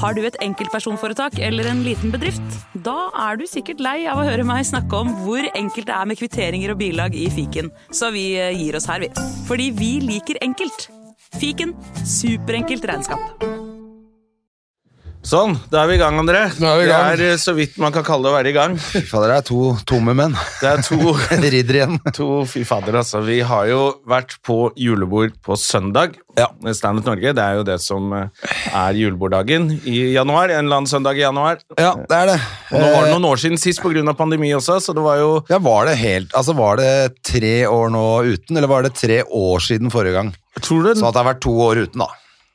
Har du et enkeltpersonforetak eller en liten bedrift? Da du sikkert lei av å høre meg snakke om hvor enkelt det med kvitteringer og bilag i fiken. Så vi gir oss her, vi. Fordi vi liker enkelt. Fiken, superenkelt regnskap. Sånn, da vi i gang, André. Det så vidt man kan kalle det å være i gang. Fy fader, det to tomme menn. Det to ridder igjen. Fy fader, altså. Vi har jo vært på julebord på søndag. Ja. Stand Up Norge, det jo det som juleborddagen i januar. En eller annen søndag i januar. Ja, det det. Og nå var det noen år siden sist på grunn av pandemi også, så det var jo... Ja, var det 3 år nå uten, eller var det 3 år siden forrige gang? Tror du? Så at det har vært 2 år uten da.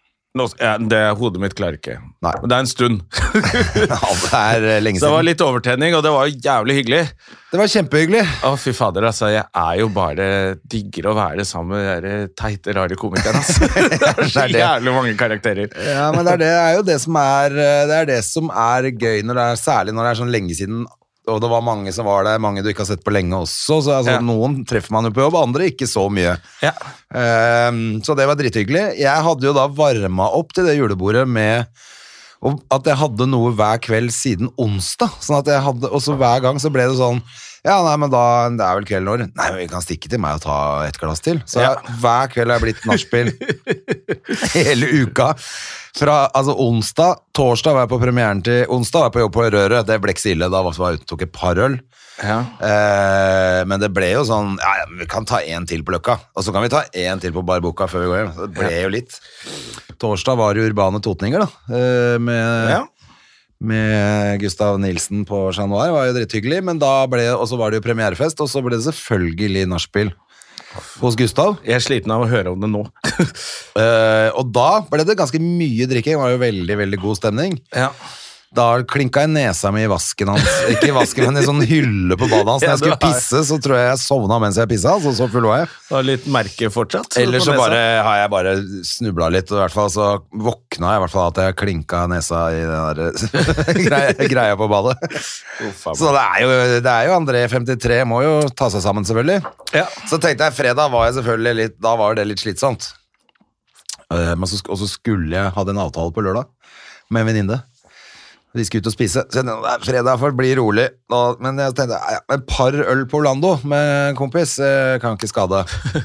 Hodet mitt klarer ikke. Nei. Men det en stund. Ja, det lenge siden. Så det var litt overtenning, og det var jo jævlig hyggelig. Det var kjempehyggelig. Å, fy fader, altså. Jeg jo bare digger å være sammen med de teite, rare komikerne, altså. Det så jævlig mange karakterer. Ja, men det jo det som det som gøy, særlig når det sånn lenge siden, og det var mange som var der, mange du ikke har sett på lenge også, så altså, noen treffer man jo på jobb, andre ikke så mye. Ja. Så det var drithyggelig. Jeg hadde jo da varmet opp til det julebordet med at jeg hadde noe hver kveld siden onsdag, sånn at jeg hadde, og så hver gang så ble det sånn, ja, nei, men da, det vel kvelden når, nei, vi kan stikke til meg og ta et glass til. Så hver kveld har blitt nachspiel hele uka. Fra, altså onsdag, torsdag var jeg på premieren til onsdag, var jeg på jobb på Røret, det ble ikke så ille, da var jeg ute og tok et par øl. Ja. Men det ble jo sånn, ja, vi kan ta en til på Løkka, og så kan vi ta en til på Barboka før vi går hjem. Det ble jo litt. Torsdag var det Urbane Totninger da, med Gustav Nilsen på Januar, var jo dritthyggelig, men da og så var det jo premierefest, og så ble det selvfølgelig nachspiel hos Gustav. Jeg sliten av å høre om det nå. Og da ble det ganske mye drikking, det var jo veldig, veldig god stemning. Ja. Da klinka jeg nesa mi i vasken hans, ikke i vasken, men i sånn hylle på badet hans. Når jeg skulle pisse, så tror jeg sovna mens jeg pisset, så full var jeg. Det var litt merke fortsatt. Ellers så har jeg bare snublet litt, og i hvert fall så våkna jeg i hvert fall at jeg klinka nesa i den der greia på badet. Så det jo André 53, må jo ta seg sammen selvfølgelig. Ja. Så tenkte jeg, fredag var jeg selvfølgelig litt, da var det litt slitsomt. Og så skulle jeg ha en avtale på lørdag med en venninne. Vi skulle ut og spise, så fredag får bli rolig, men jeg tenkte, et par øl på Orlando med en kompis, kan ikke skade.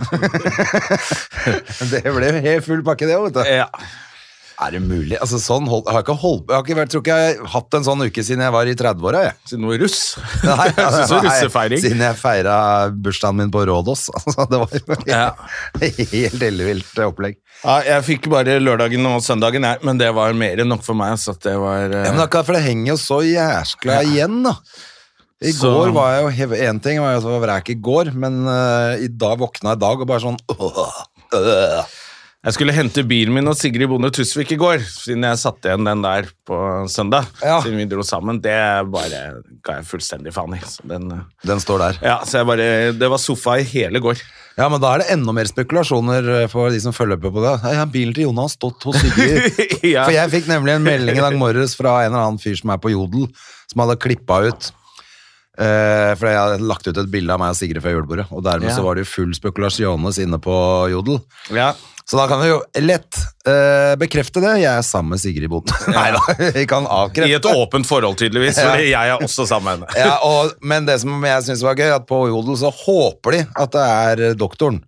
Det ble jo helt full pakke det, vet du. Ja. Det mulig? Altså sånn, jeg har ikke tror ikke jeg har hatt en sånn uke siden jeg var i 30-åra, jeg. Siden noe russ? Nei, russefeiring. Siden jeg feiret bursdagen min på Rådås. Altså, det var jo helt ellevilt opplegg. Ja, jeg fikk bare lørdagen og søndagen, men det var mer enn nok for meg, så det var... Ja, men akkurat, for det henger jo så jæskla igjen, da. I går var jeg jo, en ting var jo at jeg var vrek i går, men i dag våkna jeg i dag og bare sånn... Jeg skulle hente bilen min og Sigrid Bonde Tusvik i går, siden jeg satte igjen den der på søndag, siden vi dro sammen. Det bare ga jeg fullstendig faen i. Så den står der. Ja, så det var sofa i hele går. Ja, men da det enda mer spekulasjoner for de som følger på det. Ja, bilen til Jonas har stått hos Sigrid. For jeg fikk nemlig en melding i dag morges fra en eller annen fyr som på Jodel, som hadde klippet ut. For jeg hadde lagt ut et bilde av meg og Sigrid fra julebordet, og dermed så var det jo full spekulasjones inne på Jodel. Ja. Så da kan vi jo lett bekrefte det. Jeg sammen med Sigrid Bonde. Neida, vi kan avkrefte. I et åpent forhold tydeligvis, fordi jeg også sammen med henne. Ja, men det som jeg synes var gøy, at på Jodel så håper de at det doktoren.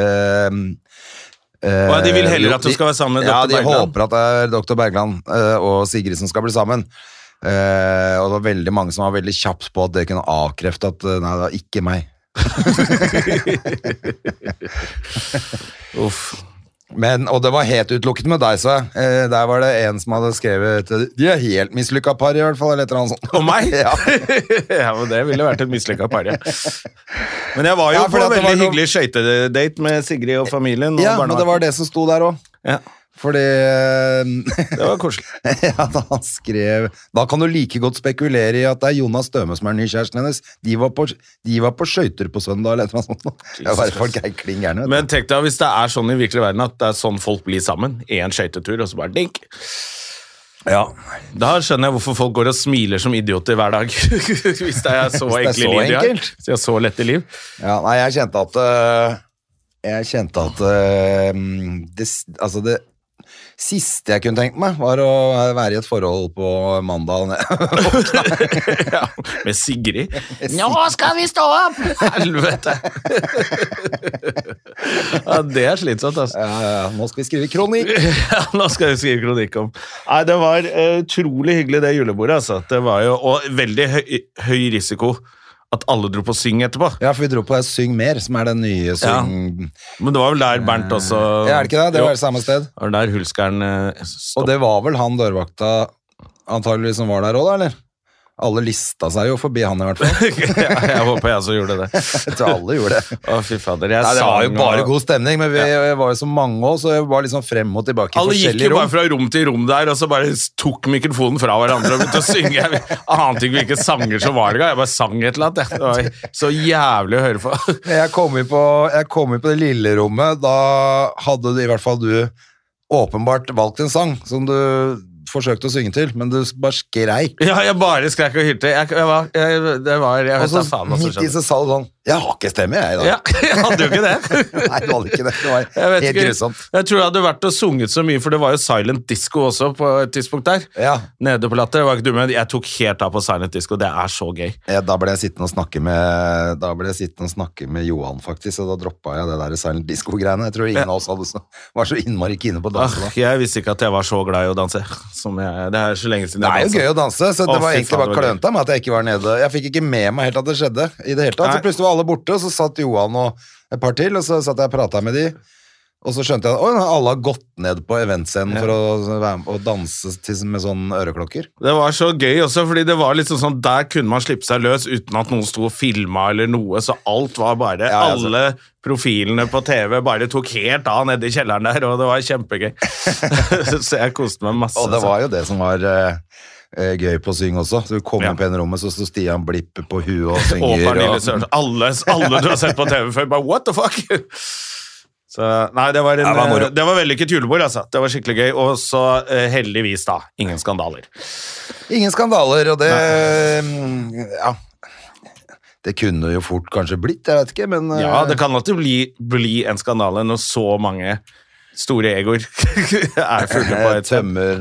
De vil heller at du skal være sammen med Dr. Bergland? Ja, de håper at det Dr. Bergland og Sigrid som skal bli sammen. Og det var veldig mange som var veldig kjapt på at det kunne avkrefte at nei, det var ikke meg. Uff. Og det var helt utelukket med deg, så der var det en som hadde skrevet de helt mislykket par i hvert fall, eller et eller annet sånt. Og meg? Ja. Ja, men det ville vært et mislykket par, ja. Men jeg var jo på en veldig hyggelig skøytedate med Sigrid og familien. Og ja, men det var det som sto der også. Ja. Fordi det var koselig. Ja, da han skrev da kan du like godt spekulere i at det Jonas Støme som nykjæresten hennes. De var på skøyter på søndag eller noe sånt. Det var bare folk kling gjerne. Men tenk deg hvis det sånn i virkelig verden at det sånn folk blir sammen i en skøytetur, og så bare dink. Ja, da skjønner jeg hvorfor folk går og smiler som idioter hver dag. Hvis det så enkelt liv de har. Hvis de har så lette liv. Ja, nei, jeg kjente at Siste jeg kunne tenkt meg var å være i et forhold på mandag. Ja, med Sigrid. Nå skal vi stå opp! Helvete. Ja, det slitsomt, altså. Ja, nå skal vi skrive kronikk. Ja, nå skal vi skrive kronikk om. Nei, det var utrolig hyggelig det julebordet, altså. Det var jo, og veldig høy risiko at alle dro på Syng etterpå. Ja, for vi dro på Syng Mer, som den nye Syng... Ja. Men det var vel der Bernt også... Ja, det ikke det? Det var det samme sted. Det var der Hulskeren stopp. Og det var vel han dørvakta antageligvis som var der også, da, eller? Alle lista seg jo forbi han i hvert fall. Ja, jeg håper jeg også gjorde det. Jeg tror alle gjorde det. Å, fy fader. Nei, det var jo bare god stemning, men vi var jo så mange også, så jeg var liksom frem og tilbake i alle forskjellige rom. Alle gikk jo bare fra rom til rom der, og så bare tok mikrofonen fra hverandre og begynte å synge. Jeg ante ikke hvilke sanger som var det, jeg bare sang et eller annet. Det var så jævlig å høre på. Jeg kom jo på det lille rommet, da hadde i hvert fall du åpenbart valgt en sang som du forsøkte å synge til, men du bare skreik. Ja, jeg bare skreik og hylte. Jeg og så midt i så sa du sånn, jeg har ikke stemme jeg da. Ja, jeg hadde jo ikke det. Nei, du hadde ikke det. Det var helt grusomt. Jeg tror jeg hadde vært og sunget så mye, for det var jo Silent Disco også på et tidspunkt der. Ja. Nede på Latter, det var ikke du med. Jeg tok helt av på Silent Disco, det er så gøy. Ja, da ble jeg sittende og snakke med Johan faktisk, og da droppet jeg det der Silent Disco-greiene. Jeg tror ingen av oss var så innmari kine på å danse da. Jeg visste ikke at jeg var så glad i å danse. Det er så lenge siden jeg danset. Det er jo gøy å danse, så det var egentlig bare klønt av meg at jeg ikke var nede. Jeg fikk ikke med meg helt at det skjedde i det hele tatt. Så plutselig var alle borte, og så satt Johan og et par til, og så satt jeg og pratet med de, og så skjønte jeg at alle har gått ned på eventscenen for å være med og danse med sånne øreklokker. Det var så gøy også, fordi det var liksom sånn, der kunne man slippe seg løs uten at noen sto og filmet eller noe, så alt var bare, alle profilene på TV bare tok helt av nede i kjelleren der, og det var kjempegøy. Så jeg koste meg masse. Og det var jo det som var... gøy på Syng også. Så du kom inn på en rommet, så stod Stian Blipp på huet og synger. Og Pernille Sørensen. Alle du har sett på TV før, bare what the fuck? Så, nei, det var vellykket julebord, altså. Det var skikkelig gøy, og så heldigvis da, ingen skandaler. Ingen skandaler, og det... Ja... Det kunne jo fort kanskje blitt, jeg vet ikke, men... Ja, det kan alltid bli en skandale når så mange... store egoer er fulle på et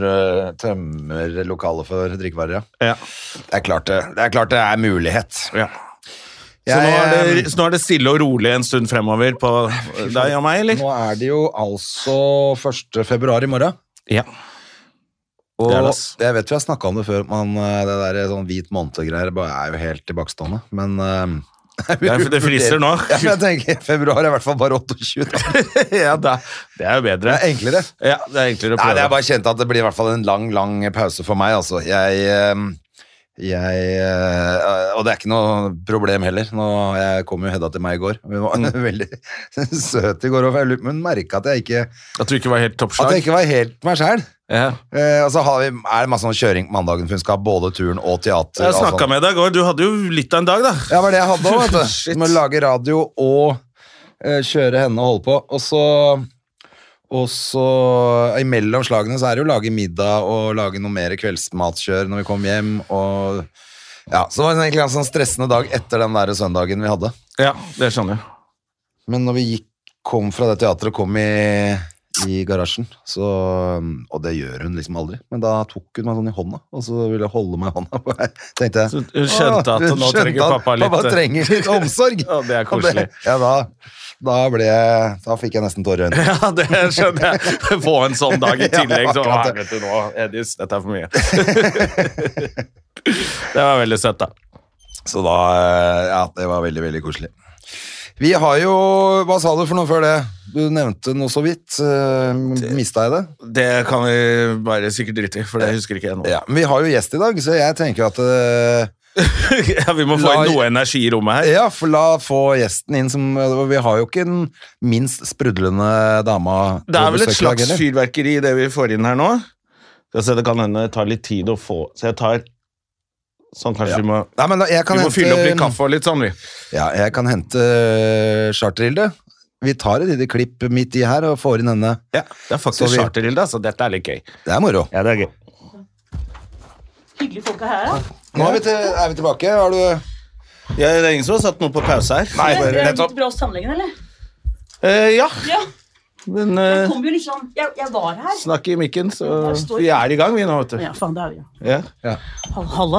tømmer lokalet for drikkevarer, ja. Det er klart det er mulighet. Ja. Så nå er det stille og rolig en stund fremover på deg og meg, eller? Nå er det jo altså 1. februar i morgen. Ja. Og jeg vet vi har snakket om det før, men det der sånn hvit måned-greier er jo helt tilbakestående, men... det friser nå. Ja, jeg tenker februar er i hvert fall bare 28. Ja, det er jo bedre. Det er enklere. Ja, det er enklere å prøve. Nei, jeg bare kjent at det blir i hvert fall en lang pause for meg, altså. Og det er ikke noe problem heller. Jeg kom jo Hedda til meg i går. Hun var veldig søt i går, og hun merket at jeg ikke... At du ikke var helt toppslag? At jeg ikke var helt meg selv. Ja. Og så er det masse sånn kjøring på mandagen, for hun skal ha både turen og teater. Jeg snakket med deg i går, du hadde jo litt av en dag da. Ja, det var det jeg hadde også, vet du. Med å lage radio og kjøre henne og holde på. Og så imellom slagene så er det jo å lage middag og lage noe mer kveldsmatkjør når vi kom hjem, og ja, så det var egentlig en sånn stressende dag etter den der søndagen vi hadde. Ja, det skjønner jeg. Men når vi kom fra det teatret og kom i garasjen, så, og det gjør hun liksom aldri, men da tok hun meg sånn i hånda, og så ville hun holde meg i hånda. Tenkte jeg, så hun skjønte at nå trenger pappa litt... Pappa trenger litt omsorg. Ja, det er koselig. Da fikk jeg nesten tårer i øynene. Ja, det skjønner jeg. Få en sånn dag i tillegg, så vet du nå, Edis, dette er for mye. Det var veldig søtt da. Så da, ja, det var veldig, veldig koselig. Vi har jo, hva sa du for noe før det? Du nevnte noe så vidt, mistet jeg det? Det kan vi bare sikkert drite i, for det husker ikke jeg nå. Ja, men vi har jo gjest i dag, så jeg tenker at... Ja, vi må få inn noe energi i rommet her. Ja, for la få gjesten inn som, vi har jo ikke den minst sprudlende dama. Det er vel et slags fyrverkeri det vi får inn her nå. Det kan hende ta litt tid å få, så jeg tar sånn, kanskje vi må, vi må fylle opp litt kaffe og litt sånn vi. Ja, jeg kan hente Charterhilde. Vi tar et lite klipp midt i her og får inn henne. Ja, det er faktisk Charterhilde, så dette er litt gøy. Det er moro. Ja, det er gøy. Hyggelig folk her, da. Nå er vi tilbake. Har du... Ja, det er ingen som har satt noe på pause her. Nei, det er litt bra hos tannlegen, eller? Ja. Men Jeg kom jo liksom, jeg var her. snakk i mikken, så vi I gang, vi nå, vet du. Ja, faen, det vi jo. Ja. Halla.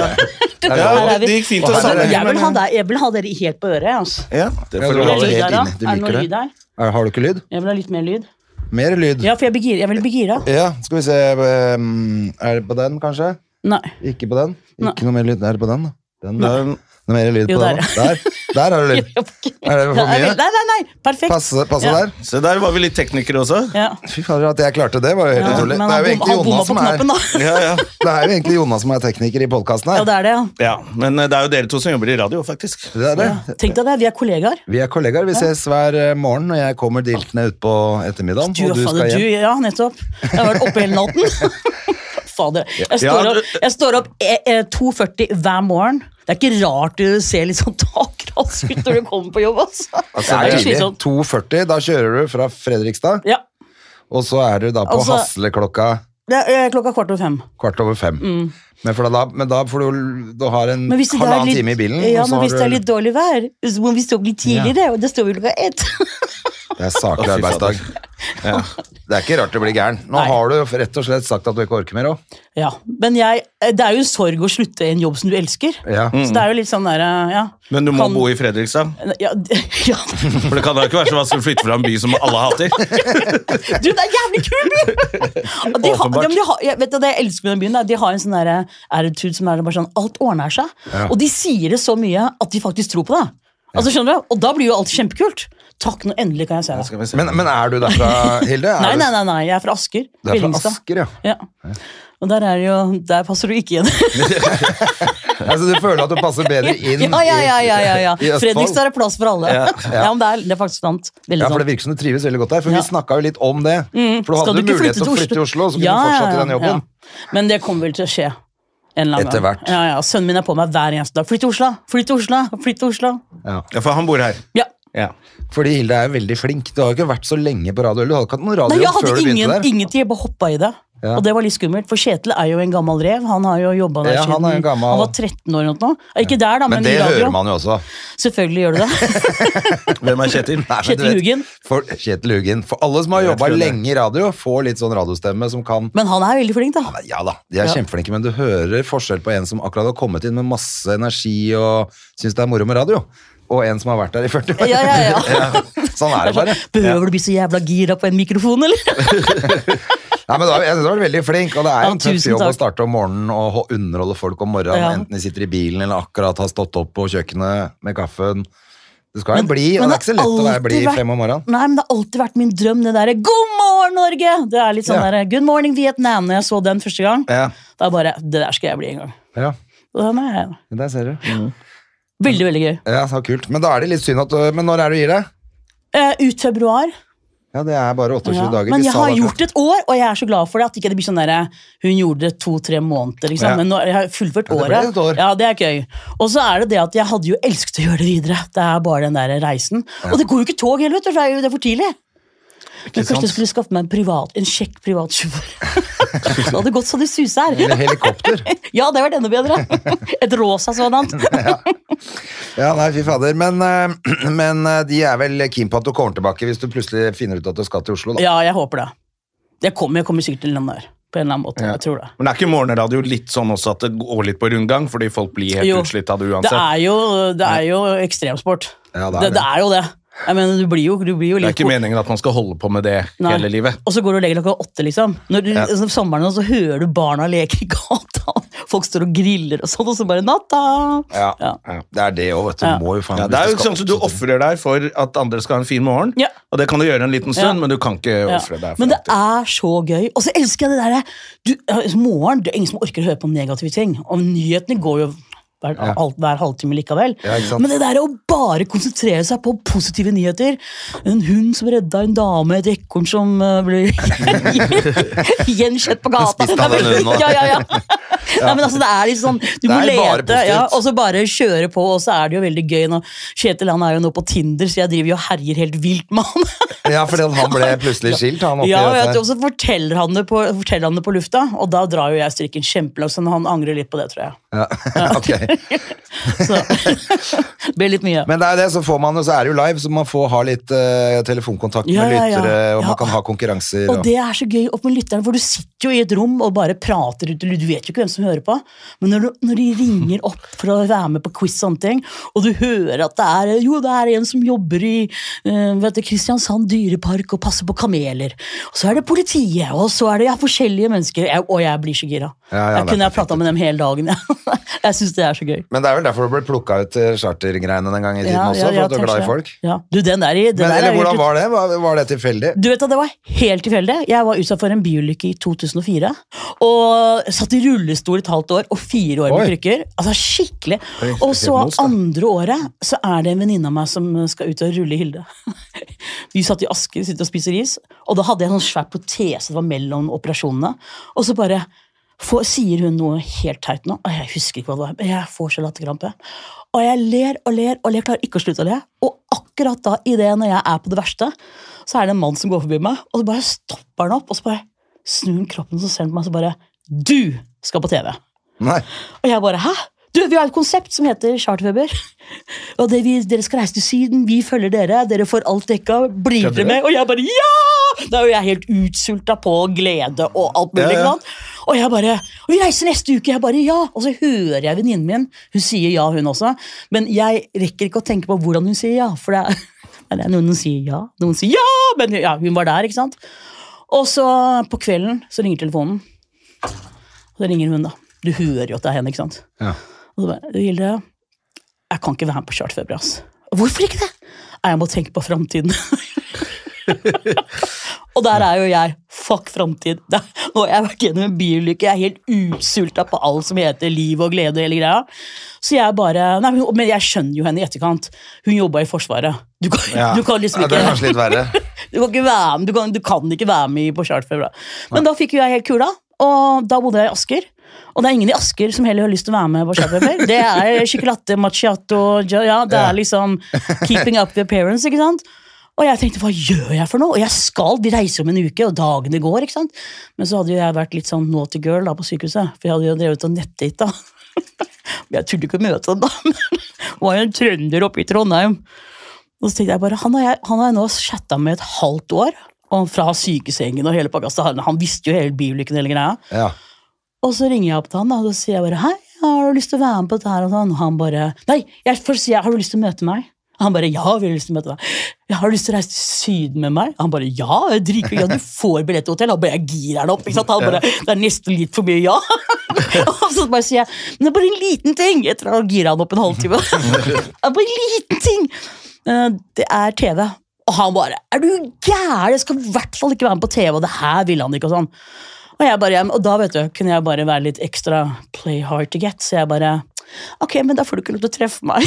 Ja, det gikk fint å Altså, se. jeg vil ha dere helt på øret, altså. Ja, det får du du ha Er det det lyd helt der, da? inne. Du Er det liker noe det. lyd der? Har du ikke lyd? Jeg vil ha litt mer lyd. Mer lyd. Ja, for jeg vil bli gira. Ja, skal vi se. Er det på den, kanskje? Nei. Ikke på den? Nei. Ikke noe mer lyd. Er det på den, da? Den, da? Den, Noe mer lyd Jo, på den, der, da? Der har du lyd. Er det for mye? Nei, perfekt. Passe Ja. der? så der var vi litt teknikere også. Ja. Fy fader, at jeg klarte det, var jo helt Ja, utrolig. men Det er jo han egentlig bomma Jonas på som er knappen, da. Ja. Det er jo egentlig Jonas som er tekniker i podcasten Ja, her. det er det, ja. Ja, men det jo dere to som jobber I radio, faktisk. Det er det. Ja. Tenk deg det, vi er kollegaer. Vi er kollegaer, vi ses hver morgen når jeg kommer diltende ut på ettermiddagen, og du skal hjem. Ja, nettopp. Jeg har vært oppe hele natten. Fader. Jeg står opp 2:40 hver morgen. Det ikke rart du ser litt sånn takrass ut når du kommer på jobb, altså. Det er tidlig. 2:40, da kjører du fra Fredrikstad, Ja, og så er du da på Altså- Hasle klokka det klokka 4:45. 4:15. Men da får du har en Men hvis det er halvannen litt- time I bilen, Ja, og så men har hvis det du... litt dårlig vær, så må vi stå litt tidligere, og det står vi klokka 1. Det saklig Å, fy arbeidsdag. Ja. Det ikke rart det blir gæren. Nå Nei. har du rett og slett sagt at du ikke orker mer også. Ja, men det jo en sorg å slutte en jobb som du elsker. Ja. Så det jo litt sånn der, ja. Men du må bo I Fredrikstad. Ja, ja. For det kan da ikke være så vanskelig å flytte fra en by som alle hater. Du, det jævlig kul by! Og Åpenbart. jeg vet du, det jeg elsker med den byen, de har en sånn der attitude som bare sånn, alt ordner seg. Ja. Og de sier det så mye at de faktisk tror på det. Altså, skjønner du? Og da blir jo alt kjempekult. Takk, nå endelig kan jeg se det. Skal vi se. Men er du derfra, Hilde? Nei, jeg fra Asker. Du fra Billingstad. Asker, ja. Ja. Og der passer du ikke igjen. Altså, du føler at du passer bedre inn ja. I Østfold? Fredrikstad plass for alle. Ja, men det faktisk sant. Veldig Ja, for det sant. virker som du trives veldig godt der, for Ja. vi snakket jo litt om det. For du Skal hadde du ikke mulighet til å flytte flytte til Oslo, så kunne Ja, du fortsatt I ja, den jobben. ja. Men det kommer vel til å skje. En eller annen Etter gang. hvert. Ja. Sønnen min på meg hver eneste dag. Flytt til Oslo, flytt til Oslo, flytt til Oslo. Ja. Ja, for han bor her. Ja. Ja. Fordi Hilde jo veldig flink. Du har jo ikke vært så lenge på radio, eller du hadde ikke hatt noen radio Nei, jeg før du hadde begynte der. ingenting, jeg bare hoppa I det. Ja. Og det var litt skummelt, for Kjetil jo en gammel rev. Han har jo jobbet der Ja, han siden jo gammel. han var 13 år eller noe. Ikke der da, Men men I det radio. hører man jo også. Selvfølgelig gjør du det. Hvem Kjetil? Nei, men Kjetil du vet, Hugen. For Kjetil Hugen. For alle som har Jeg jobbet tror det. lenge I radio, får litt sånn radiostemme som kan... Men han veldig flink da. Ja da, de Ja. kjempeflinke, men du hører forskjell på en som akkurat har kommet inn med masse energi og synes det moro med radio, og en som har vært der I 40 år. Ja. Sånn det bare. Behøver du bli så jævla gira på en mikrofon, eller? Nei, men jeg synes du var veldig flink, og det jo Ja, en tøff tusen jobb å takk. starte om morgenen og underholde folk om morgenen, Ja. enten de sitter I bilen eller akkurat har stått opp på kjøkkenet med kaffen. Du skal jo bli, og men det ikke så lett å være blid alltid 5 om morgenen. Nei, men det har alltid vært min drøm, det der God morgen, Norge! Det litt sånn Ja. der Good morning, Vietnam, når jeg så den første gang. Ja, Da bare, det der skal jeg bli en gang. ja, Og den er der ser du. veldig, veldig gøy. Ja, så kult. Men da det litt synd at men når du gir det? Ut februar. Ja, det bare 28 Ja. dager. Men De jeg sa har det akkurat. gjort et år, og jeg så glad for det. At ikke det blir sånn der, hun gjorde det 2-3 måneder, liksom. Ja. Men nå, jeg har fullført Ja, det ble året. et år. Ja, det gøy. Og så det at jeg hadde jo elsket å gjøre det videre. Det bare den der reisen. Og det går jo ikke tog heller, vet du, for det er for tidlig. Men kanskje jeg skulle skaffe meg en kjekk privatsjåfør. Det hadde gått så det suser. Eller helikopter. Ja, det hadde vært enda bedre. Et rosa sånt. Ja, nei, fy fader. Men de vel keen på at du kommer tilbake hvis du plutselig finner ut at du skal til Oslo, da. Ja, jeg håper det. Jeg kommer sikkert til den der, på en eller annen måte. Ja. Jeg tror det. Men ikke morgenradio litt sånn også at det går litt på rundgang, fordi folk blir helt Jo. utslitt av det Det uansett? det er jo ekstremsport. Ja, det er jo det. Jeg mener, du blir jo Det litt ikke meningen at man skal holde på med det Nei. hele livet. Og så går du og legger klokka 8, liksom. Når du, sommeren, så hører du barna leke I gata. Folk står og griller og sånn, og så bare natta. Ja, Ja. det det også, vet du. Ja. Må jo faen Ja, det jo sånn at du offrer deg for at andre skal ha en fin morgen, Ja. og det kan du gjøre en liten stund, Ja. men du kan ikke Ja. offre deg for Men det alltid. så gøy. Og så elsker jeg det der morgen, det ingen som orker å høre på negative ting. Og nyhetene går jo hver halvtime likevel. Ja, ikke sant? Men det der å bare konsentrere seg på positive nyheter. En hund som redda en dame, et ekorn som ble gjenkjent på gata. Spist av den hunden nå. Ja. Nei, men altså, det litt sånn, du må Det bare lete, ja, positivt. og så bare kjøre på, og så det jo veldig gøy. Nå, Kjetil han jo nå på Tinder, så jeg driver jo og herjer helt vilt med han. Ja, fordi han ble plutselig skilt, han oppi Ja, vet dette. du, og så forteller han det på lufta, og da drar jo jeg strikken kjempelangt, så han angrer litt på det, tror jeg. Ja, ok. Så det ble litt mye. Men det det, så får man jo, så det jo live, så man får ha litt telefonkontakt med lyttere, og man kan ha konkurranser. Og det så gøy opp med lytterne, for du sitter jo i et rom og bare prater ut, du vet jo ikke hvem som hører på, men når de ringer opp for å være med på quiz og sånne ting, og du hører at det en som jobber i Kristiansand dyrepark og passer på kameler, og så det politiet, og så det forskjellige mennesker, og jeg blir så gira. Jeg kunne pratet med dem hele dagen, jeg synes det så gøy. Men det vel derfor du ble plukket ut chartergreiene den gang i tiden også, for at du glad i folk? Ja, du, den eller hvordan var det? Var det tilfeldig? Du vet at det var helt tilfeldig. Jeg var utsatt for en biulykke i 2004, og satt i rullestol et halvt år, og 4 år med krykker. Altså skikkelig. Og så andre året, så det en venninne av meg som skal ut og rulle i Hilde. Vi satt i Asker, sitter og spiser is, og da hadde jeg en sånn svær protese, det var mellom operasjonene, og så bare sier hun noe helt teit nå, og jeg husker ikke hva det var, men jeg får så latterkrampe. Og jeg ler, klarer ikke å slutte å le, og akkurat da, i det når jeg på det verste, så det en mann som går forbi meg, og så bare stopper han opp, og så bare snur han kroppen, og så ser han på meg, og så bare, du skal på TV. Nei. Og jeg bare, hæ? Du, vi har et konsept som heter Charterfeber, og dere skal reise til Syden, vi følger dere får alt dekka, blir dere med, og jeg bare, ja! Da jo jeg helt utsultet på glede og alt mulig, og jeg bare, og vi reiser neste uke, jeg bare, ja, og så hører jeg venninnen min, hun sier ja, hun også, men jeg rekker ikke å tenke på hvordan hun sier ja, for det noen sier ja, noen sier ja, men ja, hun var der, ikke sant? Og så på kvelden, så ringer telefonen, og så ringer hun da, du hører jo at det henne, ikke sant? Ja. Og så bare, Hilde, jeg kan ikke være med på Charterfeber, ass. Hvorfor ikke det? Jeg må tenke på fremtiden. Og der jo jeg, fuck fremtid. Nå har jeg vært gjennom en biulykke, jeg helt utsultet på alt som heter liv og glede og hele greia. Så jeg bare, men jeg skjønner jo henne i etterkant. Hun jobbet i Forsvaret. Du kan liksom ikke... det kanskje litt verre. Du kan ikke være med, du kan ikke være med på Charterfeber. Men da fikk jo jeg helt kula, og da bodde jeg i Asker. Og det ingen i Asker som heller har lyst til å være med på Charterfeber. Det chocolate, macchiato, ja, det liksom keeping up the appearance, ikke sant? Og jeg tenkte, hva gjør jeg for noe? Og de reiser om en uke, og dagene går, ikke sant? Men så hadde jeg vært litt sånn naughty girl da på sykehuset, for jeg hadde jo drevet og nettdate da. Jeg trodde ikke å møte han da, men det var jo en trønder oppe i Trondheim. Og så tenkte jeg bare, han har jeg nå chattet med et halvt år, og fra sykesengen og hele pakka, han visste jo hele biulykken, hele greia. Ja. Og så ringer jeg opp til han da, og så sier jeg bare, hei, har du lyst til å være med på dette her? Og sånn. Og han bare, nei, jeg får si, har du lyst til å møte meg? Han bare, ja, vi har lyst til å møte deg. Jeg har lyst til å reise til Syden med meg. Han bare, ja, ja, du får billett til hotell. Han bare, jeg girer han opp, ikke sant? Han bare, det nesten litt for mye, ja. Og så bare sier jeg, men det bare en liten ting. Etter å gire han opp en halvtime. Det bare en liten ting. Det TV. Og han bare, du gæren? Jeg skal i hvert fall ikke være med på TV, og det her vil han ikke, og sånn. Og jeg bare, og da vet du, kunne jeg bare være litt ekstra play hard to get, så jeg bare, ok, men da får du ikke lov til å treffe meg.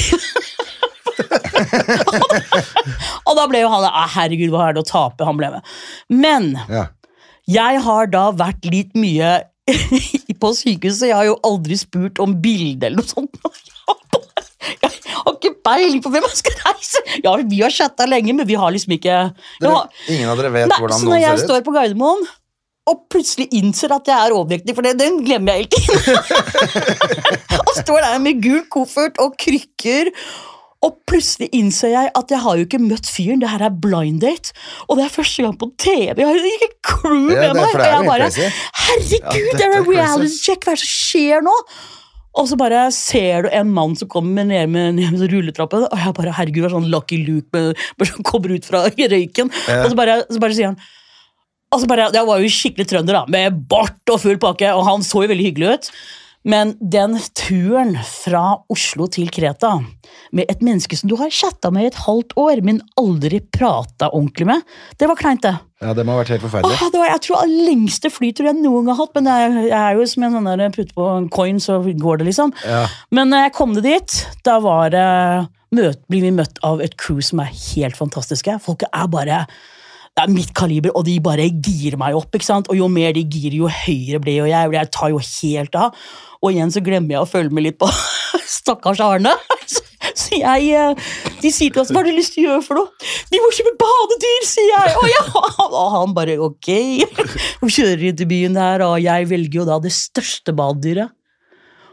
Og da ble jo han, herregud, hva det å tape, han ble med. Men jeg har da vært litt mye på sykehuset, jeg har jo aldri spurt om bilde eller noe sånt. Jeg har ikke peiling på hvem jeg skal reise. Ja, vi har chattet lenge, men vi har liksom ikke... Ingen av dere vet hvordan noen ser ut? Så når jeg står på Gardermoen, og plutselig innser at jeg overvektig, for den glemmer jeg hele tiden. Og står der med gul koffert og krykker, og plutselig innser jeg at jeg har jo ikke møtt fyren, det her blind date, og det første gang på TV, jeg har ikke crew med meg, og jeg bare, herregud, det en reality check, hva det som skjer nå? Og så bare ser du en mann som kommer ned med rulletrappen, og jeg bare, herregud, det sånn Lucky Luke, som kommer ut fra røyken, og så bare sier han, altså bare, jeg var jo skikkelig trønder da, med bart og full pakke, og han så jo veldig hyggelig ut. Men den turen fra Oslo til Kreta, med et menneske som du har chattet med i et halvt år, men aldri pratet ordentlig med, det var kleint det. Ja, det må ha vært helt forferdelig. Det var, jeg tror, lengste flytur jeg noen gang har hatt, men jeg jo som en sånn der putte på en coin, så går det liksom. Ja. Men når jeg kom dit, da var blir vi møtt av et crew som helt fantastiske. Folk bare... Det mitt kaliber, og de bare girer meg opp, ikke sant? Og jo mer de girer, jo høyere ble jo jeg, og jeg tar jo helt av. Og igjen så glemmer jeg å følge med litt på stakkars Arne. Så de sier til oss, hva har du lyst til å gjøre for noe? De må kjøpe badedyr, sier jeg. Og, ja. Og han bare, ok. Og kjører inn til byen der, og jeg velger jo da det største badedyret.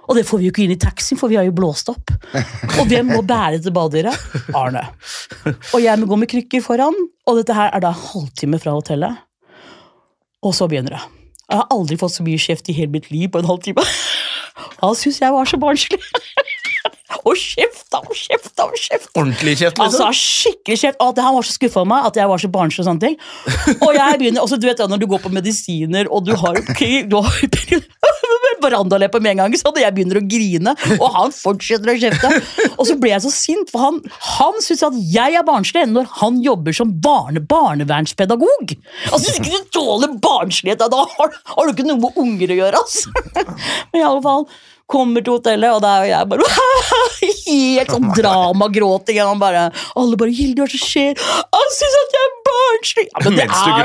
Og det får vi jo ikke inn i taxien, for vi har jo blåst opp. Og hvem må bære til badedyret? Arne. Og jeg må gå med krykker foran, og dette her da en halvtime fra hotellet. Og så begynner det. Jeg har aldri fått så mye kjeft i hele mitt liv på en halvtime. Han synes jeg var så barnslig. Og kjeft. Ordentlig kjeft, liksom? Altså, skikkelig kjeft. Han var så skuffet av meg at jeg var så barnslig og sånne ting. Og jeg begynner, også, du vet når du går på medisiner, og du har barandaleppe med en gang, så jeg begynner å grine, og han fortsetter å kjefte. Og så ble jeg så sint, for han synes at jeg er barnslig når han jobber som barnevernspedagog. Altså, hvis ikke du tåler barnslighet, da har du ikke noe med unger å gjøre, altså. Men i alle fall, kommer til hotellet, og da er jeg bare helt sånn dramagråting, og alle bare, Hilde, hva som skjer? Han synes at jeg er barnslig. Ja, men det mens du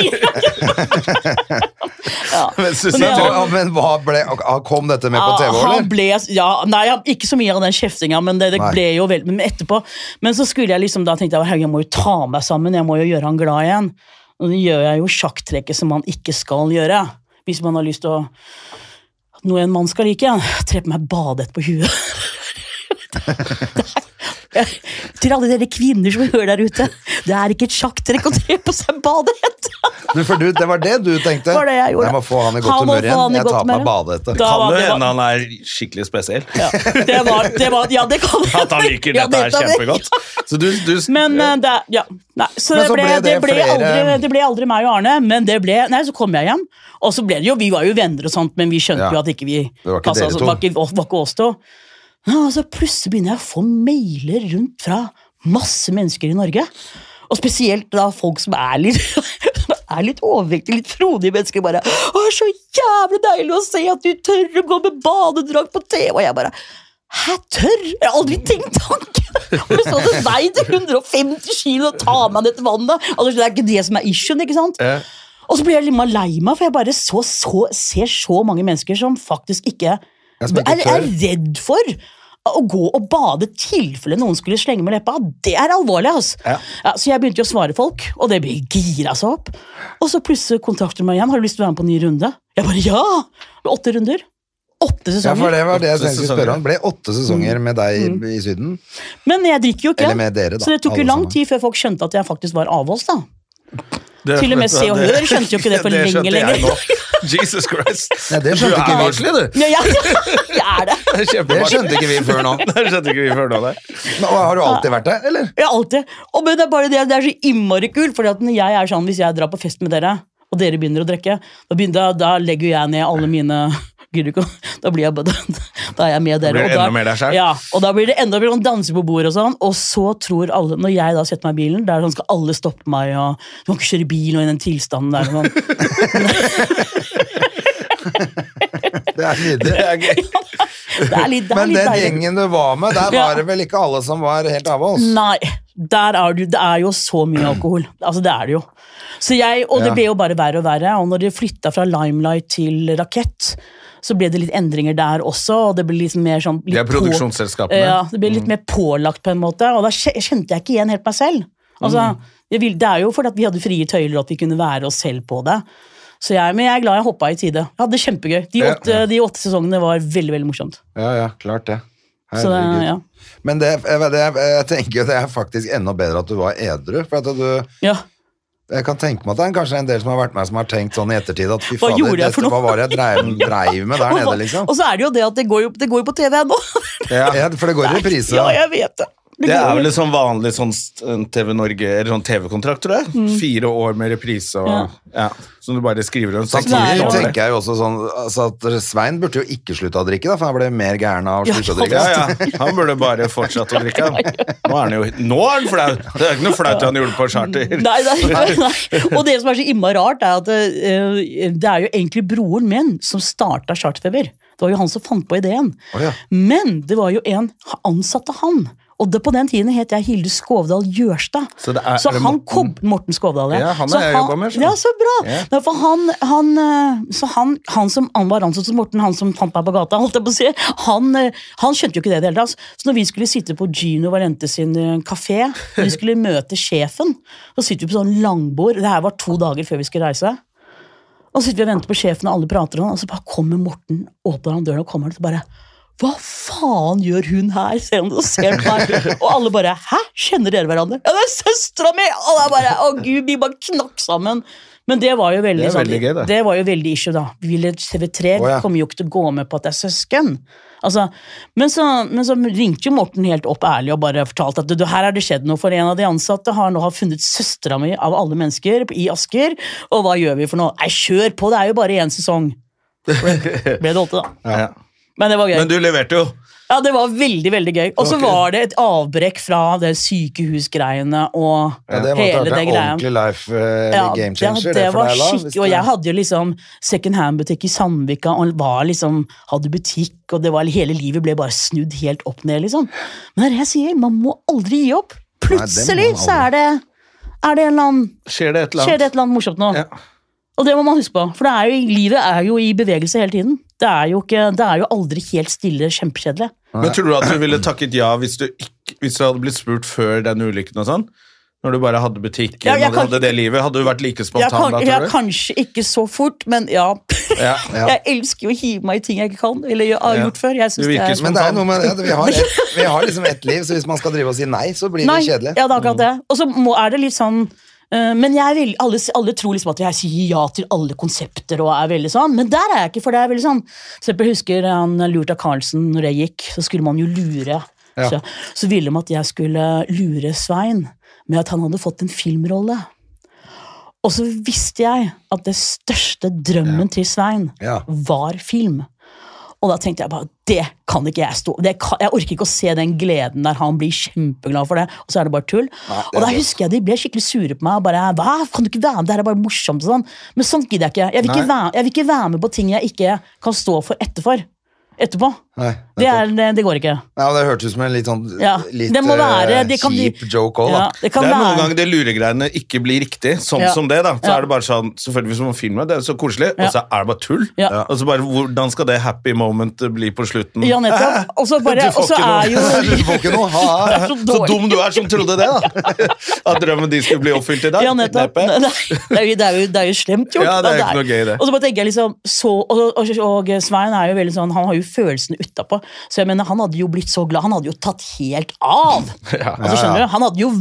gråter. Men hva kom dette med på TV, eller? Ikke så mye av den kjeftingen, men det ble jo veldig, men etterpå, men så skulle jeg liksom, da tenkte jeg må jo ta meg sammen, jeg må jo gjøre han glad igjen, og det gjør jeg jo sjakktrekket som man ikke skal gjøre, hvis man har lyst til å noe en mann skal like, tre på meg badet på huet. Til alle dere kvinner som hører der ute, det er ikke et sjakktrekk å tre på seg badet. For det var det du tenkte? Det var det jeg gjorde. Jeg må få han i godt humør igjen, jeg tar på meg badet. Kan det hende han er skikkelig spesiell? Ja, det kan det. At han liker dette her kjempegodt. Så men det ble aldri meg og Arne, men så kom jeg hjem, og så ble det jo, vi var jo venner og sånt, men vi skjønte jo at ikke vi passet, det var ikke oss to. Og så plutselig begynner jeg å få mailer rundt fra masse mennesker i Norge, og spesielt da folk som er litt overvektige, litt frodige mennesker bare, så jævlig deilig å se at du tør å gå med badedrakt på TV, og jeg bare, tør? Jeg har aldri tenkt tanken. Og du så det veide 150 kilo og ta meg ned til vannet, altså det er ikke det som er issuen, ikke sant? Og så blir jeg litt mer lei meg, for jeg bare ser så mange mennesker som faktisk ikke er redd for å gå og bade tilfelle noen skulle slenge med leppa. Det er alvorlig, altså. Ja, så jeg begynte jo å svare folk, og det ble gira seg opp. Og så plutselig kontakter de meg igjen, har du lyst til å være med på en ny runde? Jeg bare, ja! 8 runder. 8 sesonger. Ja, for det var det jeg tenkte å spørre om. Det ble 8 sesonger med deg i Syden. Men jeg drikker jo ikke. Eller med dere, da. Så det tok jo lang tid før folk skjønte at jeg faktisk var avholds, da. Til og med Se og Hør skjønte jo ikke det for lenge. Jesus Christ. Ja, det skjønte ikke vi. Ja, jeg er det. Det skjønte ikke vi før nå. Men har du alltid vært det, eller? Ja, alltid. Men det er bare det er så innmari kult, for når jeg er sånn, hvis jeg drar på fest med dere, og dere begynner å drikke, da legger jeg ned alle mine... Da blir jeg bare, da er jeg med dere. Da blir det enda mer der selv. Ja, og da blir det enda mer danser på bordet og sånn, og så tror alle, når jeg da setter meg i bilen, der skal alle stoppe meg, og du kan ikke kjøre bil og i den tilstanden der. Sånn. Det er nydelig. Det er gøy. Men den gjengen du var med, der var det vel ikke alle som var helt av oss? Nei, det er jo så mye alkohol. Altså, det er det jo. Og det ble jo bare verre og verre, og når de flyttet fra Limelight til Rakett, så ble det litt endringer der også, og det ble liksom mer sånn... Det er produksjonsselskapene. Ja, det ble litt mer pålagt på en måte, og da kjente jeg ikke igjen helt meg selv. Altså, det er jo fordi at vi hadde frie tøyler, og at vi kunne være oss selv på det. Men jeg er glad jeg hoppet i tide. Jeg hadde det kjempegøy. De 8 sesongene var veldig, veldig morsomt. Ja, klart det. Ja. Men jeg tenker jo det er faktisk enda bedre at du var edru, for at du... Ja. Jeg kan tenke meg at det er kanskje en del som har vært med som har tenkt sånn i ettertid at fy fader, hva var det jeg dreiv med der nede, liksom? Og så er det jo det at det går jo på TV nå. Ja, for det går i reprise. Ja, jeg vet det. Det er vel sånn vanlig sånn TV Norge, eller sånn TV-kontrakt, tror jeg. 4 år med reprise, og som du bare skriver om. Samtidig tenker jeg jo også sånn, altså at Svein burde jo ikke slutte å drikke da, for han ble mer gæren av å slutte å drikke. Ja, han burde bare fortsette å drikke. Nå er han flau. Det er ikke noe flaut han gjorde på charter. Nei. Og det som er så imma rart er at det er jo egentlig broren min som startet Charterfeber. Det var jo han som fant på ideen. Men det var jo en ansatte han. Og på den tiden het jeg Hilde Skovdal Gjørstad. Så han kom, Morten Skovdal, ja. Han har jeg jobbet med. Ja, så bra. Ja. For han som var ansatt som Morten, han som fant meg på gata, holdt jeg på å si, han skjønte jo ikke det hele tatt. Så når vi skulle sitte på Gino Valente sin kafé, når vi skulle møte sjefen, så sitter vi på sånn langbord, det her var 2 dager før vi skulle reise, Og så sitter vi og venter på sjefen, og alle prater om, og så bare kommer Morten, åpner han døren og kommer, og så bare, hva faen gjør hun her? Ser han det, og ser på meg. Og alle bare, hæ? Kjenner dere hverandre? Ja, det søsteren min! Og det bare, å Gud, vi bare knakk sammen. Men det var jo veldig, gøy, det var jo veldig issue da. TV3 kommer jo ikke til å gå med på at det er søsken. Altså, men så ringte jo Morten helt opp ærlig og bare fortalte at her det skjedd noe, for en av de ansatte har funnet søstera mi av alle mennesker i Asker, og hva gjør vi for noe? Nei, kjør på, det er jo bare en sesong. Ble det 8 da. Ja. Men det var gøy. Men du leverte jo. Ja, det var veldig, veldig gøy. Og så var det et avbrekk fra det sykehusgreiene og hele det greia. Ordentlig life game changer. Det var skikkelig, og jeg hadde jo liksom second hand-butikk i Sandvika, og hadde butikk, og det var, hele livet ble bare snudd helt opp ned, liksom. Men det er det jeg sier, man må aldri gi opp. Plutselig så er det en eller annen... Skjer det et eller annet morsomt nå. Ja. Og det må man huske på, for livet er jo i bevegelse hele tiden. Det er jo aldri helt stille, kjempekjedelig. Men tror du at du ville takket ja hvis du hadde blitt spurt før den ulykken og sånn? Når du bare hadde butikk, når du hadde det livet, hadde du vært like spontan da, tror du? Kanskje ikke så fort, men ja. Jeg elsker jo å hive meg i ting jeg ikke kan, eller jeg har gjort før. Jeg synes det er... Men det er noe med det, vi har liksom ett liv, så hvis man skal drive og si nei, så blir det kjedelig. Ja, det er akkurat det. Og så er det litt sånn... Men alle tror liksom at jeg sier ja til alle konsepter og er veldig sånn, men der er jeg ikke, for det er veldig sånn. Så jeg husker han Lurta Karlsen, når jeg gikk, så skulle man jo lure. Så ville de at jeg skulle lure Svein med at han hadde fått en filmrolle. Og så visste jeg at det største drømmen til Svein var film. Og da tenkte jeg bare, det kan ikke jeg stå. Jeg orker ikke å se den gleden der han blir kjempeglad for det, og så er det bare tull. Og da husker jeg de ble skikkelig sure på meg, og bare, hva, kan du ikke være med, det her er bare morsomt og sånn. Men sånt gidder jeg ikke. Jeg vil ikke være med på ting jeg ikke kan stå for etterpå. Nei, det går ikke. Ja, det hørtes ut som en litt sånn kjip joke også, da. Det er noen ganger det luregreiene ikke blir riktig, sånn som det da. Så er det bare sånn, selvfølgelig hvis man filmer det er så koselig, og så er det bare tull. Og så bare, hvordan skal det happy moment bli på slutten? Ja, nettopp. Og så er jo... Du får ikke noe så dum du er som trodde det da. At drømmen de skulle bli oppfylt i dag. Ja, nettopp. Det er jo slemt gjort. Ja, det er ikke noe gøy det. Og så bare tenker jeg liksom, og Svein er jo veldig sånn, han har jo følelsene utapå. Så jeg mener, han hadde jo blitt så glad, han hadde jo tatt helt av. Altså, skjønner du? Han hadde jo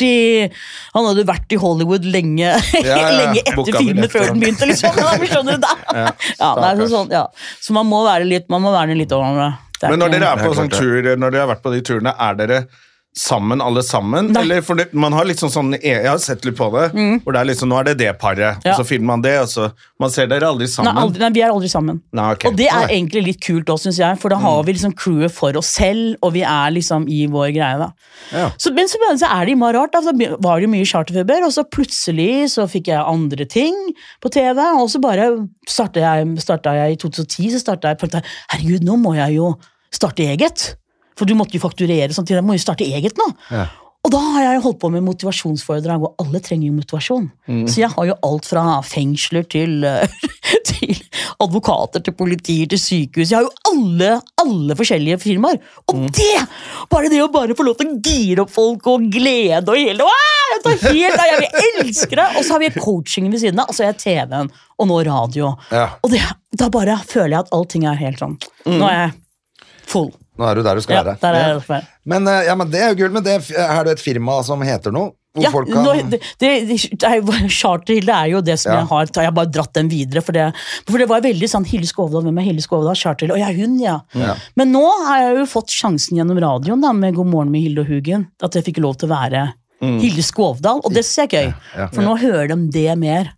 vært i Hollywood lenge etter filmen før den begynte, liksom. Skjønner du det? Så man må være litt over det. Men når dere er på sånn tur, når dere har vært på de turene, er dere sammen, alle sammen? Eller, for man har liksom sånn, jeg har sett litt på det, hvor det er liksom, nå er det paret, og så filmer man det, og så, man ser dere aldri sammen. Nei, vi er aldri sammen. Og det er egentlig litt kult også, synes jeg, for da har vi liksom crewet for oss selv, og vi er liksom i vår greie da. Men så er det bare rart, da, så var det jo mye charterfeber, og så plutselig så fikk jeg andre ting på TV, og så bare startet jeg i 2010, så startet jeg, herregud, nå må jeg jo starte eget. For du måtte jo fakturere sånn til deg, må jo starte eget nå. Og da har jeg holdt på med motivasjonsforedrag, og alle trenger jo motivasjon. Så jeg har jo alt fra fengsler til advokater, til politier, til sykehus. Jeg har jo alle forskjellige firmaer. Og bare det å få lov til å gire opp folk og glede og hele, jeg elsker det. Og så har vi coachingen ved siden av, og så er jeg TV-en, og nå radio. Og da bare føler jeg at allting er helt sånn. Nå er jeg full. Nå er du der du skal være. Der er jeg der. Men det er jo kult, men er det et firma som heter noe? Hvor folk kan... Charterhilde er jo det som jeg har bare dratt den videre, for det var veldig sånn, Hilde Skovdal, hvem er Hilde Skovdal? Charterhilde, og jeg er hun, Men nå har jeg jo fått sjansen gjennom radioen da, med God morgen med Hilde og Hugen, at jeg fikk lov til å være Hilde Skovdal, og det synes jeg er gøy, for nå hører de det mer.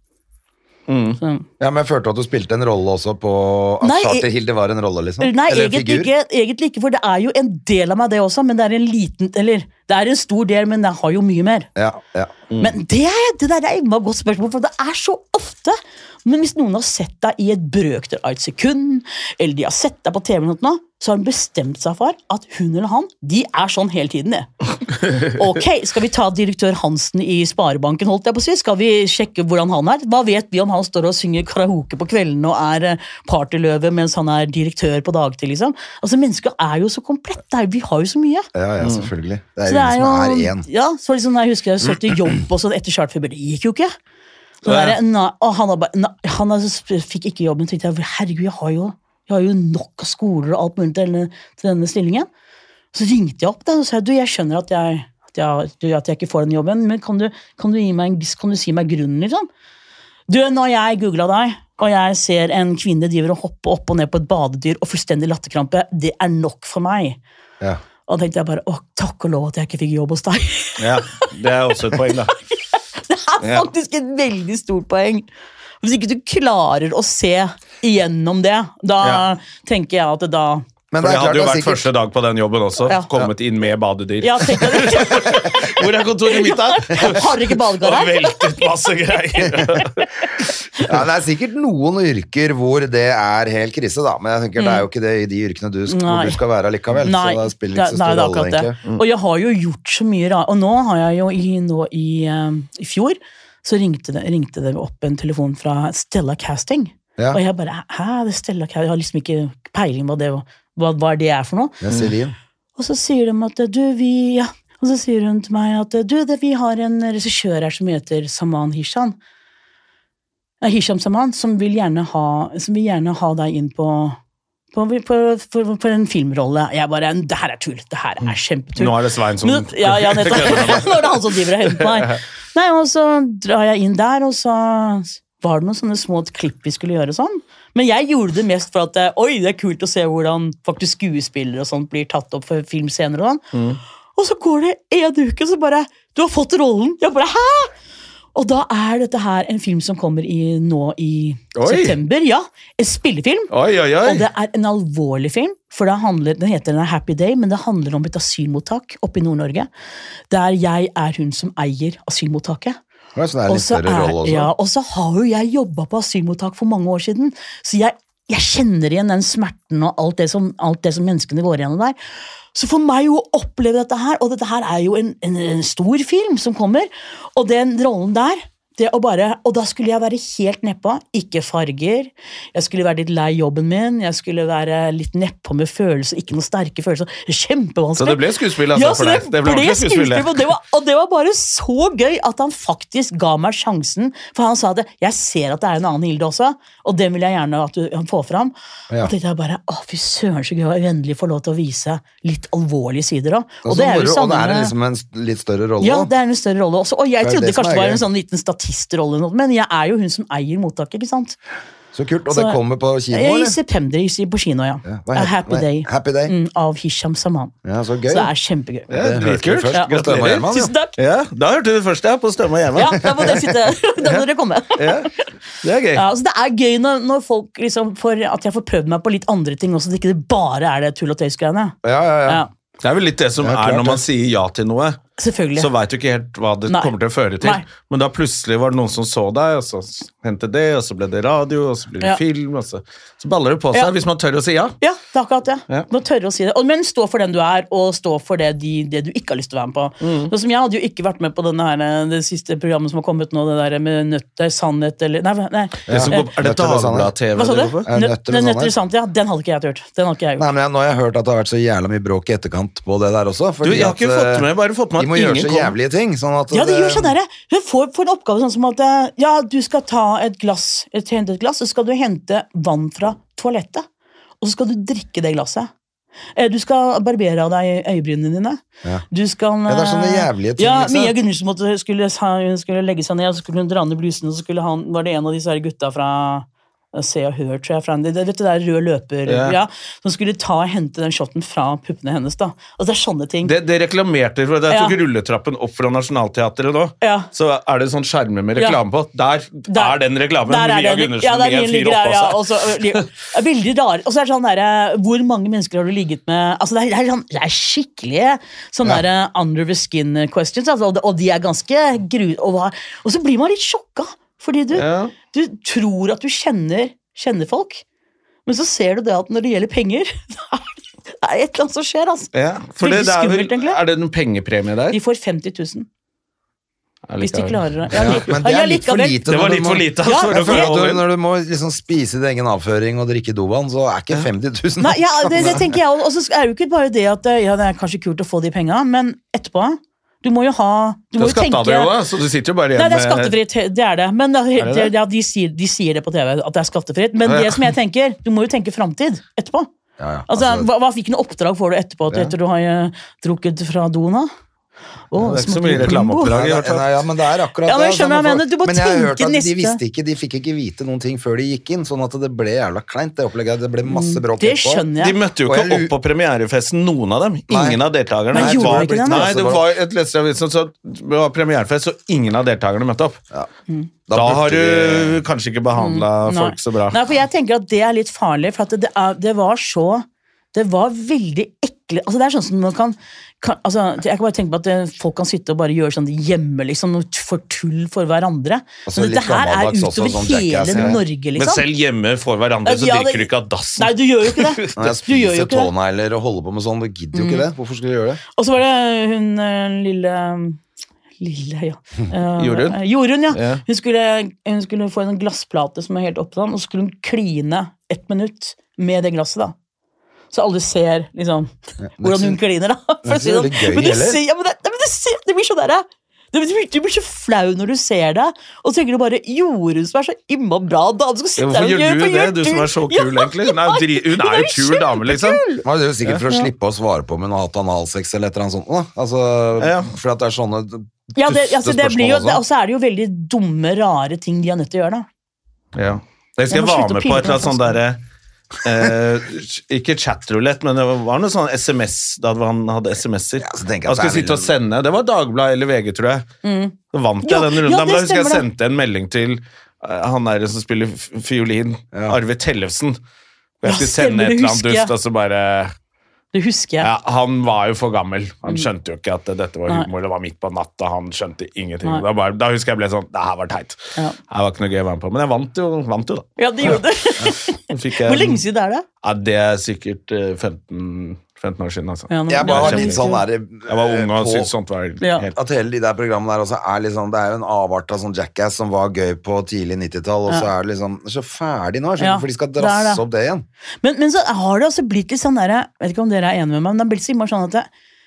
Ja, men jeg følte at du spilte en rolle også på at Charterhilde var en rolle, liksom. Nei, egentlig ikke, for det er jo en del av meg det også, men det er en liten, eller det er en stor del, men det har jo mye mer. Men det der er et godt spørsmål, for det er så ofte, men hvis noen har sett deg i et brøkdel av et sekund, eller de har sett deg på TV nå, så har de bestemt seg for at hun eller han, de er sånn hele tiden, Ok, skal vi ta direktør Hansen i Sparebanken, holdt jeg på å si? Skal vi sjekke hvordan han er? Hva vet vi om han står og synger karaoke på kvelden og er partyløve mens han er direktør på dagtid, liksom? Altså, mennesker er jo så komplett, vi har jo så mye. Ja, selvfølgelig. Det er jo som er en. Ja, så liksom, jeg husker jeg så til jobb og så etter charterfeber, det gikk jo ikke. Og han fikk ikke jobben, tenkte jeg, herregud, jeg har jo nok av skoler og alt mulig til denne stillingen. Så ringte jeg opp og sa, jeg skjønner at jeg ikke får den jobben, men kan du si meg grunnen, liksom? Når jeg googlet deg, og jeg ser en kvinne driver og hopper opp og ned på et badedyr og fullstendig latterkrampe, det nok for meg. Ja. Og da tenkte jeg bare, takk og lov at jeg ikke fikk jobb hos deg. Ja, det også et poeng da. Det faktisk et veldig stort poeng. Hvis ikke du klarer å se igjennom det, da tenker jeg at da... Men for det hadde jo vært første dag på den jobben også, kommet inn med badedyr. Ja, tenker du ikke? Hvor kontoret mitt her? Har du ikke badekar her? Og veltet masse greier. Det sikkert noen yrker hvor det helt krise da, men jeg tenker det jo ikke det i de yrkene hvor du skal være likevel, så det spiller ikke så stor rolle egentlig. Og jeg har jo gjort så mye rart, og nå har jeg jo i fjor, så ringte det opp en telefon fra Stella Casting, og jeg bare, det Stella Casting, jeg har liksom ikke peiling på det, hva det for noe. Og så sier de at og så sier hun til meg at vi har en regissør her som heter Saman Hisham. Hisham Saman, som vil gjerne ha deg inn for en filmrolle. Jeg bare, det her tull, det her kjempetull. Nå det Svein som... Ja, nettopp. Nå det han som driver og henter meg. Nei, og så drar jeg inn der, og så var det noen sånne små klipp vi skulle gjøre sånn. Men jeg gjorde det mest for at det kult å se hvordan faktisk skuespillere og sånt blir tatt opp for filmscener og sånn. Og så går det en uke, så bare, du har fått rollen. Jeg bare, hæ? Og da dette her en film som kommer nå i september. Ja, en spillefilm. Og det en alvorlig film, for den heter Happy Day, men det handler om et asylmottak oppe i Nord-Norge, der jeg hun som eier asylmottaket. Så det litt større rolle også. Ja, og så har jo jeg jobbet på asylmottak for mange år siden, så jeg kjenner igjen den smerten og alt det som menneskene går igjennom der. Så for meg å oppleve dette her, og dette her jo en stor film som kommer, og den rollen der, og da skulle jeg være helt nedpå, ikke farger, jeg skulle være litt lei jobben min, jeg skulle være litt nedpå med følelser, ikke noen sterke følelser, kjempevanskelig. Så det ble skuespill altså for deg? Det ble skuespill, og det var bare så gøy at han faktisk ga meg sjansen, for han sa det, jeg ser at det en annen Hilde også, og den vil jeg gjerne at han får fram. Og tenkte jeg bare, fy søren så gøy, å endelig få lov til å vise litt alvorlige sider også. Og det jo samme... Og det liksom en litt større rolle? Ja, det en større rolle også, og jeg trodde kanskje det var en sånn liten statistrolle, men jeg jo hun som eier mottaket, ikke sant? Så kult, og det kommer på kino, eller? I september, på kino, ja. Happy Day. Av Hisham Saman. Ja, så gøy. Så det kjempegøy. Ja, dritkult. Gratulerer. Tusen takk. Ja, da hørte du det først, på Stømme og Gjerman. Ja, da må dere sitte, da må dere komme. Ja, det gøy. Ja, så det gøy når folk liksom, at jeg får prøvd meg på litt andre ting også, så det ikke bare det tull og tøys-greiene. Ja. Det vel litt det som når man sier ja til noe. Selvfølgelig. Så vet du ikke helt hva det kommer til å føre til. Men da plutselig var det noen som så deg, og så hentet det, og så ble det radio, og så ble det film, og så baller det på seg, hvis man tør å si ja. Ja, det akkurat det. Man tør å si det. Men stå for den du og stå for det du ikke har lyst til å være med på. Så som jeg hadde jo ikke vært med på det siste programmet som har kommet nå, det der med nøtter, sannhet, eller... Nei. Det Dagbladet-TV? Hva sa du? Nøtter, sannhet, ja, den hadde ikke jeg hørt. Den hadde ikke jeg gjort. Nei, men nå har jeg hørt at det har vært så jævla mye bråk i etterkant på det der også. Du, jeg har ikke fått med, bare fått med de må gjøre så jævlige ting sånn at de gjør sånn der. Hun får en oppgave sånn som at du skal ta et glass, så skal du hente vann fra toalettet, og så skal du drikke det glasset. Du skal barbere av deg øyebrynene dine. Du skal... det sånne jævlige ting. Ja, Mia Gundersen skulle legge seg ned, og så skulle hun dra ned blusen, og så var det en av disse her gutta fra... Se og Hør, tror jeg, fra det der rød løper, som skulle hente den shotten fra puppene hennes, da. Altså, det sånne ting. Det reklamerte, for jeg tok rulletrappen opp fra Nationalteateret nå, så det sånn skjermer med reklame på. Der den reklamen, Mia Gundersen med en fyr oppå seg. Veldig rar. Og så det sånn der, hvor mange mennesker har du ligget med? Altså, det skikkelige sånn der under the skin questions, altså, og de ganske og så blir man litt sjokka. Fordi du tror at du kjenner folk, men så ser du det at når det gjelder penger, det et eller annet som skjer, altså. Ja, for det skummelt, det en pengepremie der? De får 50 000. Hvis de klarer det. Men det litt for lite. Det var litt for lite. Når du må liksom spise din egen avføring og drikke dovann, så ikke 50 000. Nei, det tenker jeg, og så jo ikke bare det at det kanskje kult å få de pengene, men etterpå, Du må jo skatta det jo, så du sitter jo bare igjen med... Nei, det er skattefritt, det er det. Men de sier det på TV, at det er skattefritt. Men det som jeg tenker, du må jo tenke fremtid etterpå. Altså, hva fikk noe oppdrag får du etterpå, etter du har drukket fra doen da? Det er ikke så mye reklameoppdrag men det er akkurat men jeg skjønner hva jeg mener, du må men jeg har hørt tenke at de fikk ikke vite noen ting før de gikk inn, sånn at det ble jævla kleint, det opplegget, det ble masse bråk det skjønner jeg. De møtte jo ikke opp på premierefesten, noen av dem, ingen av deltakerne. Men gjorde ikke det? Nei, det var et leseravisen, så det var premierefest, så ingen av deltakerne møtte opp. Da har du kanskje ikke behandlet folk så bra. Nei, for jeg tenker at det er litt farlig, for at det var veldig ekkelig, altså det er sånn som man kan altså, jeg kan bare tenke på at folk kan sitte og bare gjøre sånn hjemme, liksom, for tull for hverandre. Altså, men dette her er utover hele Norge, liksom. Men selv hjemme for hverandre, så drikker du ikke av dassen. Nei, du gjør jo ikke det. Jeg spiser tånegler og holder på med sånn, du gidder jo ikke det. Hvorfor skulle du gjøre det? Og så var det hun lille, Jorunn, ja. Hun skulle få en glassplate som er helt opptatt, og så skulle hun kline 1 minutt med det glasset da. Så alle ser liksom hvordan hun kliner da. For å si det. Men det blir så der. Du blir så flau når du ser det, og så tenker du bare, Jorunn som er så imma bra dame, skal sitte hvorfor gjør du det, du som er så kul egentlig? Hun er jo kul dame, liksom. Det er jo sikkert for å slippe å svare på om hun har hatt analsex eller et eller annet sånt, da. Altså, for at det er sånne det blir jo, og så er det jo veldig dumme, rare ting de har nødt til å gjøre da. Ja. Det skal jeg være med på et eller annet sånn der ikke chatroulette, men det var noe sånn SMS da han hadde SMS-er han skulle sitte og sende, det var Dagbladet eller VG tror jeg så vant jeg den runden da husker jeg sendte en melding til han der som spiller fiolin Arve Tellefsen og jeg skulle sende et eller annet dust og så bare det husker jeg. Ja, han var jo for gammel. Han skjønte jo ikke at dette var humor. Det var midt på natta. Han skjønte ingenting. Da husker jeg ble sånn, det her var teit. Det var ikke noe gøy å være med på. Men jeg vant jo da. Ja, det gjorde det. Hvor lenge siden er det? Ja, det er sikkert 15 år siden, altså. Jeg bare var litt sånn der... Jeg var ung og syntes sånt var helt... At hele de der programmene der også er liksom... Det er jo en avart av sånn Jackass som var gøy på tidlig 90-tall, og så er det liksom så ferdig nå, for de skal drasse opp det igjen. Men så har det også blitt litt sånn der... Jeg vet ikke om dere er enige med meg, men det har blitt så innmari sånn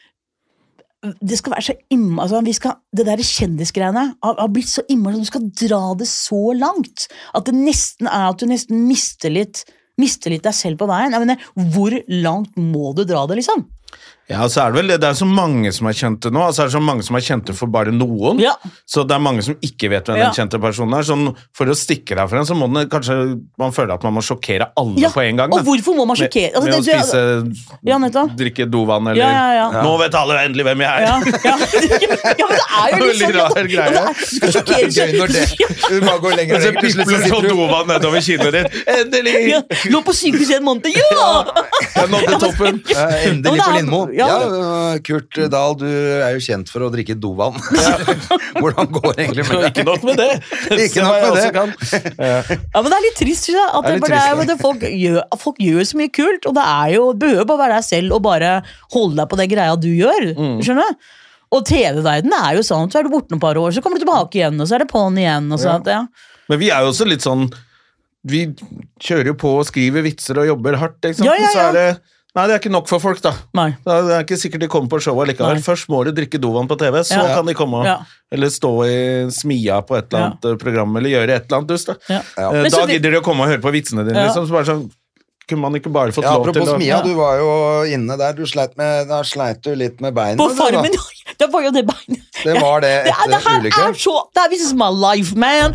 at det skal være så innmari... Altså, det der kjendisgreiene har blitt så innmari sånn, du skal dra det så langt, at det nesten er at du nesten mister litt deg selv på veien. Jeg mener, hvor langt må du dra det, liksom? Ja, så er det vel det er så mange som er kjente nå, altså er det så mange som er kjente for bare noen, så det er mange som ikke vet hvem den kjente personen er, sånn for å stikke deg for en, så må den, kanskje man føler at man må sjokkere alle på en gang. Og hvorfor må man sjokkere? Med å spise, drikke dovann, eller nå vet alle endelig hvem jeg er. Ja, men det er jo litt sånn. Rar greie. Det er gøy når det, du må gå lenger og lenger. Så pipler du på dovann nedover kinnet ditt, endelig! Lå på sykehus i en måned, Jeg nådde toppen. Endelig på Lindmo. Ja, Kurt Dahl, du er jo kjent for å drikke dovann. Hvordan går det egentlig med det? Ikke nok med det. Ikke nok med det. Ja, men det er litt trist, at folk gjør så mye kult, og det er jo, behøver bare være deg selv og bare holde deg på det greia du gjør, skjønner du? Og TV-verdenen er jo sånn, så er du borte noen par år, så kommer du tilbake igjen, og så er det på'n igjen, og så Men vi er jo også litt sånn, vi kjører jo på og skriver vitser og jobber hardt, ikke sant? Så er det nei, det er ikke nok for folk da. Nei. Det er ikke sikkert de kommer på showet likevel. Først må de drikke dovann på TV, så kan de komme eller stå i smia på et eller annet program, eller gjøre et eller annet dust da. Da gidder de å komme og høre på vitsene dine, liksom, så bare sånn, kunne man ikke bare fått lov til apropos smia, du var jo inne der, da sleit du litt med beinet. På Farmen, det var jo det beinet. Det var det etter ulykke. This is my life, man.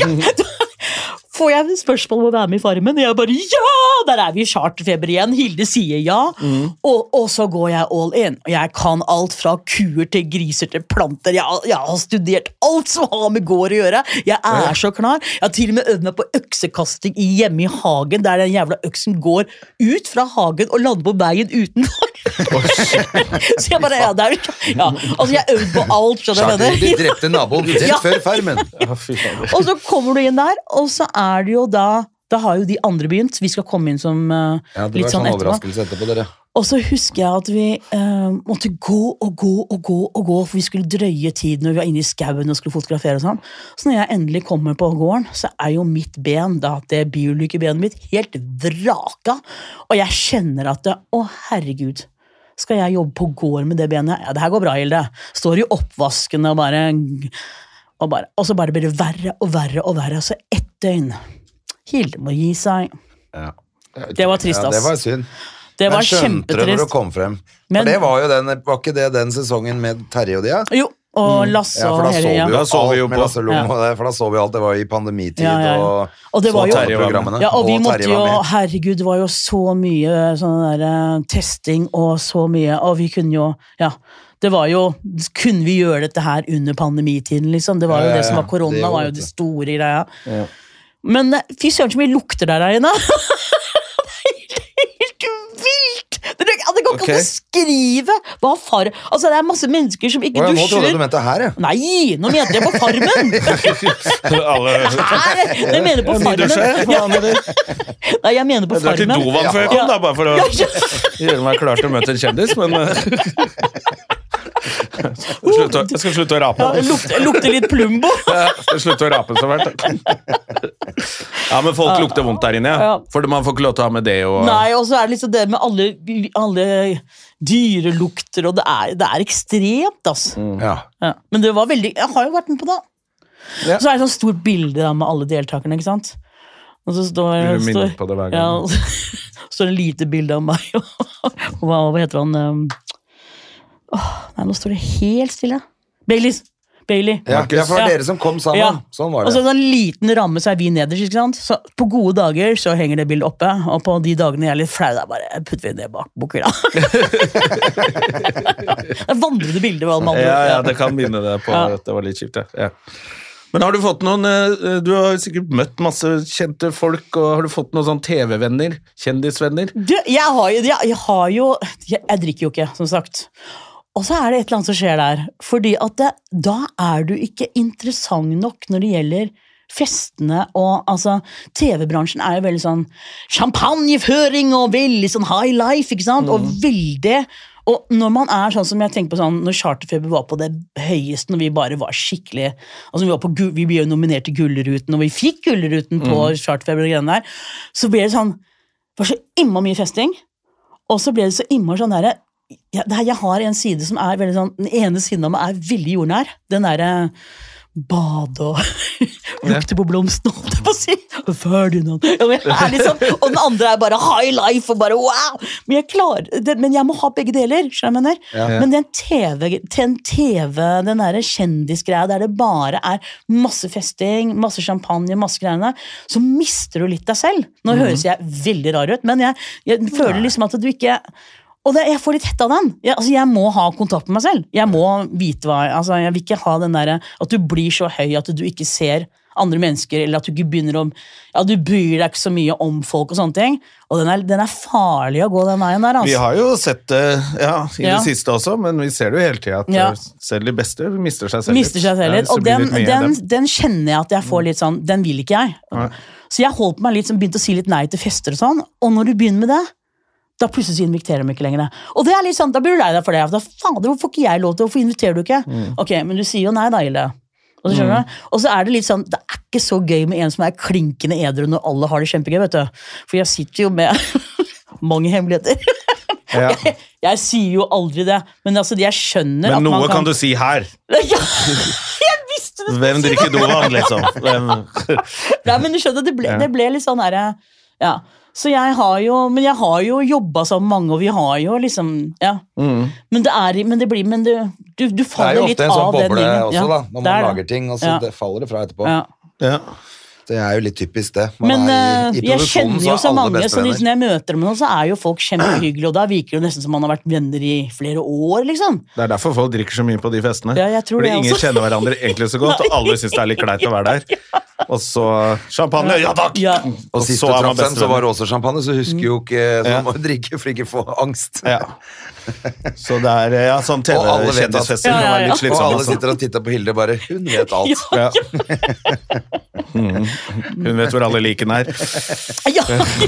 Får jeg spørsmål om å være med i Farmen, og jeg bare, der er vi i charterfeber igjen, Hilde sier ja, og så går jeg all in, og jeg kan alt fra kuer til griser til planter, jeg har studert alt som har med gård å gjøre, jeg er så klar, jeg har til og med øvd meg på øksekasting hjemme i hagen, der den jævla øksen går ut fra hagen og lander på veien utenfor. Så jeg bare, altså jeg øvde på alt, skjønner du? Du drepte naboen rett før Farmen. Og så kommer du inn der, og så er det jo da har jo de andre begynt, vi skal komme inn som litt sånn overraskelse etterpå dere. Og så husker jeg at vi måtte gå, for vi skulle drøye tid når vi var inne i skauen og skulle fotografere og sånn. Så når jeg endelig kommer på gården, så er jo mitt ben, da, det biolykkebenet mitt, helt vraka, og jeg kjenner at å herregud, skal jeg jobbe på gård med det benet? Ja, det her går bra, Hilde. Står i oppvasken og så bare blir det verre og verre og verre. Så 1 døgn. Hilde må gi seg. Ja. Det var trist, ass. Ja, det var synd. Det var men skjønte det når du kjempetrist. kom frem? Men- For det var jo var ikke det den sesongen med Terje og de, ja? Jo, og Lasse Ja, for og da så hele, vi jo Da så vi jo alt med på. Lasse Lom og det, for da så vi alt, det var i pandemitid Ja. Og det så var jo- Terje var med. Ja, og vi måtte Terje jo, var med. herregud, det var jo så mye sånn der testing og så mye, og vi kunne jo, ja, det var jo, kunne vi gjøre dette her under pandemitiden, liksom? Det var jo Ja, ja, det som var ja. korona, Det var jo vet det du. store greia. Ja. Men fy søren så mye lukter der inne. Helt vilt! Det går ikke Ok. å beskrive hva far... Altså, det er masse mennesker som ikke Å, ja, nå trodde jeg dusjer. du mente her, ja. Nei, nå mente jeg på Farmen. Alle Her, jeg mener på Farmen. Ja. Nei, jeg mener på Jeg drar til Farmen. Dovan før jeg kom, da, bare for å Ja, ja. gjøre meg klar til å møte en kjendis, men jeg skal slutte å rape. Ja, det lukter litt Plumbo. Jeg skal slutte å rape så hvert. Ja, men folk lukter vondt der inne, ja. Ja. For man får ikke lov til å ha med det og Nei, og så er det liksom det med alle dyrelukter, og det er ekstremt, ass. Ja. Ja. Men det var veldig, jeg har jo vært med på det. Ja. Så er det et sånt stort bilde da, med alle deltakerne, ikke sant? Og så Blir du minnet på det hver gang? Ja, og så står det et lite bilde av meg, og hva heter han? Nei, nå står det helt stille. Bailey. Ja, for det var dere som kom sammen. Ja. Sånn var Og så det. en liten ramme, så er vi nederst, ikke sant? Så på gode dager så henger det bildet oppe, og på de dagene jeg er litt flau, da bare putter vi det bak bokhylla. Det vandrede bildet var man. Ja, det kan minne deg på Ja. at det var litt kjipt, ja. Men har du fått noen, du har sikkert møtt masse kjente folk, og har du fått noen sånn TV-venner, kjendisvenner? Du, jeg drikker jo ikke, som sagt. Og så er det et eller annet som skjer der, fordi at da er du ikke interessant nok når det gjelder festene, og altså, TV-bransjen er jo veldig sånn champagneføring og veldig sånn high life, ikke sant? Og veldig, og når man er sånn som jeg tenker på sånn, når Charterfeber var på det høyeste, når vi bare var skikkelig, altså vi ble jo nominert til Gullruten, og vi fikk Gullruten på Charterfeber og greiene der, så ble det sånn, det var så imma mye festing, og så ble det så imma sånn der, jeg har en side som er veldig sånn, den ene siden av meg er veldig jordnær, den der bade og lukte på blomsten, holdt jeg på å si, og Ferdinand, liksom, og den andre er bare high life, og bare wow, men jeg må ha begge deler, skjønner jeg mener, men den den der kjendisgreia, der det bare er masse festing, masse champagne, masse greiene, så mister du litt deg selv. Nå høres jeg veldig rar ut, men jeg føler liksom at du ikke... Og jeg får litt hett av den. Jeg må ha kontakt med meg selv. Jeg må vite jeg vil ikke ha den der, at du blir så høy at du ikke ser andre mennesker, eller at du ikke begynner du bryr deg ikke så mye om folk og sånne ting. Og den er farlig å gå den veien der, altså. Vi har jo sett det i det siste også, men vi ser det jo hele tiden at selv de beste mister seg selv litt. Mister seg selv litt, og den kjenner jeg at jeg får litt sånn, den vil ikke jeg. Nei. Så jeg holdt meg litt, begynt å si litt nei til fester og sånn, og når du begynner med det, da plutselig inviterer de ikke lenger. Og det er litt sånn, da blir du lei deg for det. Fader, hvorfor ikke jeg lov til? Hvorfor inviterer du ikke? Ok, men du sier jo nei da, Hilde. Og så skjønner du? Og så er det litt sånn, det er ikke så gøy med en som er klinkende edru når alle har det kjempegøy, vet du. For jeg sitter jo med mange hemmeligheter. Ja. Jeg sier jo aldri det, men altså, jeg skjønner Men at man noe kan du si her. Ja, jeg visste det! Hvem drikker Dovan, liksom? Nei, men du skjønner, det ble litt sånn her, ja. Så jeg har jo jobbet sammen mange, og vi har jo liksom, ja. Men du faller litt av den. Det er jo ofte en sånn boble linjen. også, da, når man det. lager ting, og så faller det fra etterpå. Ja. Ja. Det er jo litt typisk det. Man Men er i jeg produksjonen, kjenner jo så alle mange, så bestevenner. når jeg møter dem nå, så er jo folk kjempehyggelige, og da virker det jo nesten som man har vært venner i flere år, liksom. Det er derfor folk drikker så mye på de festene. Ja, jeg tror Fordi det ingen også. kjenner hverandre egentlig så godt, og alle synes det er litt kleit å være der. Og så champagne, ja takk! Ja. Og siste så er man trapsen så var bestevenner. det også champagne, så husker jo ikke, så Ja. må du drikke for ikke å få angst. Ja. Så det er sånn Og alle vet at- TV-kjendisfester Ja, kan ja, være ja. litt Og slitsomme. alle Altså. sitter og titter på Hilde bare, hun vet alt. Ja. Hun vet hvor alle likene er. Ja.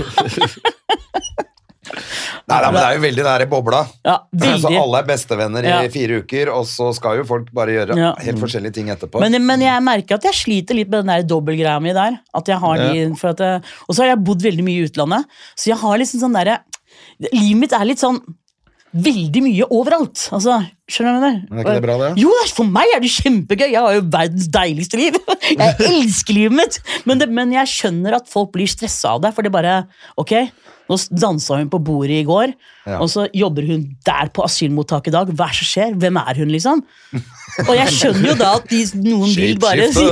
Nei, men det er jo veldig nær i bobla. Ja, Så veldig. alle er bestevenner i Ja. 4 uker, og så skal jo folk bare gjøre Ja. helt forskjellige ting etterpå. Men jeg merker at jeg sliter litt med den der dobbeltgreia mi der. At jeg har og så har jeg bodd veldig mye i utlandet, så jeg har liksom sånn derre livet mitt er litt sånn veldig mye overalt. Altså, skjønner du det? Men ikke det bra, det? Jo, for meg det kjempegøy. Jeg har jo verdens deiligste liv. Jeg elsker livet mitt. Men jeg skjønner at folk blir stresset av det, for det bare, ok, nå danset hun på bordet i går, og så jobber hun der på asylmottaket i dag. Hva som skjer? Hvem hun, liksom? Og jeg skjønner jo da at noen vil bare si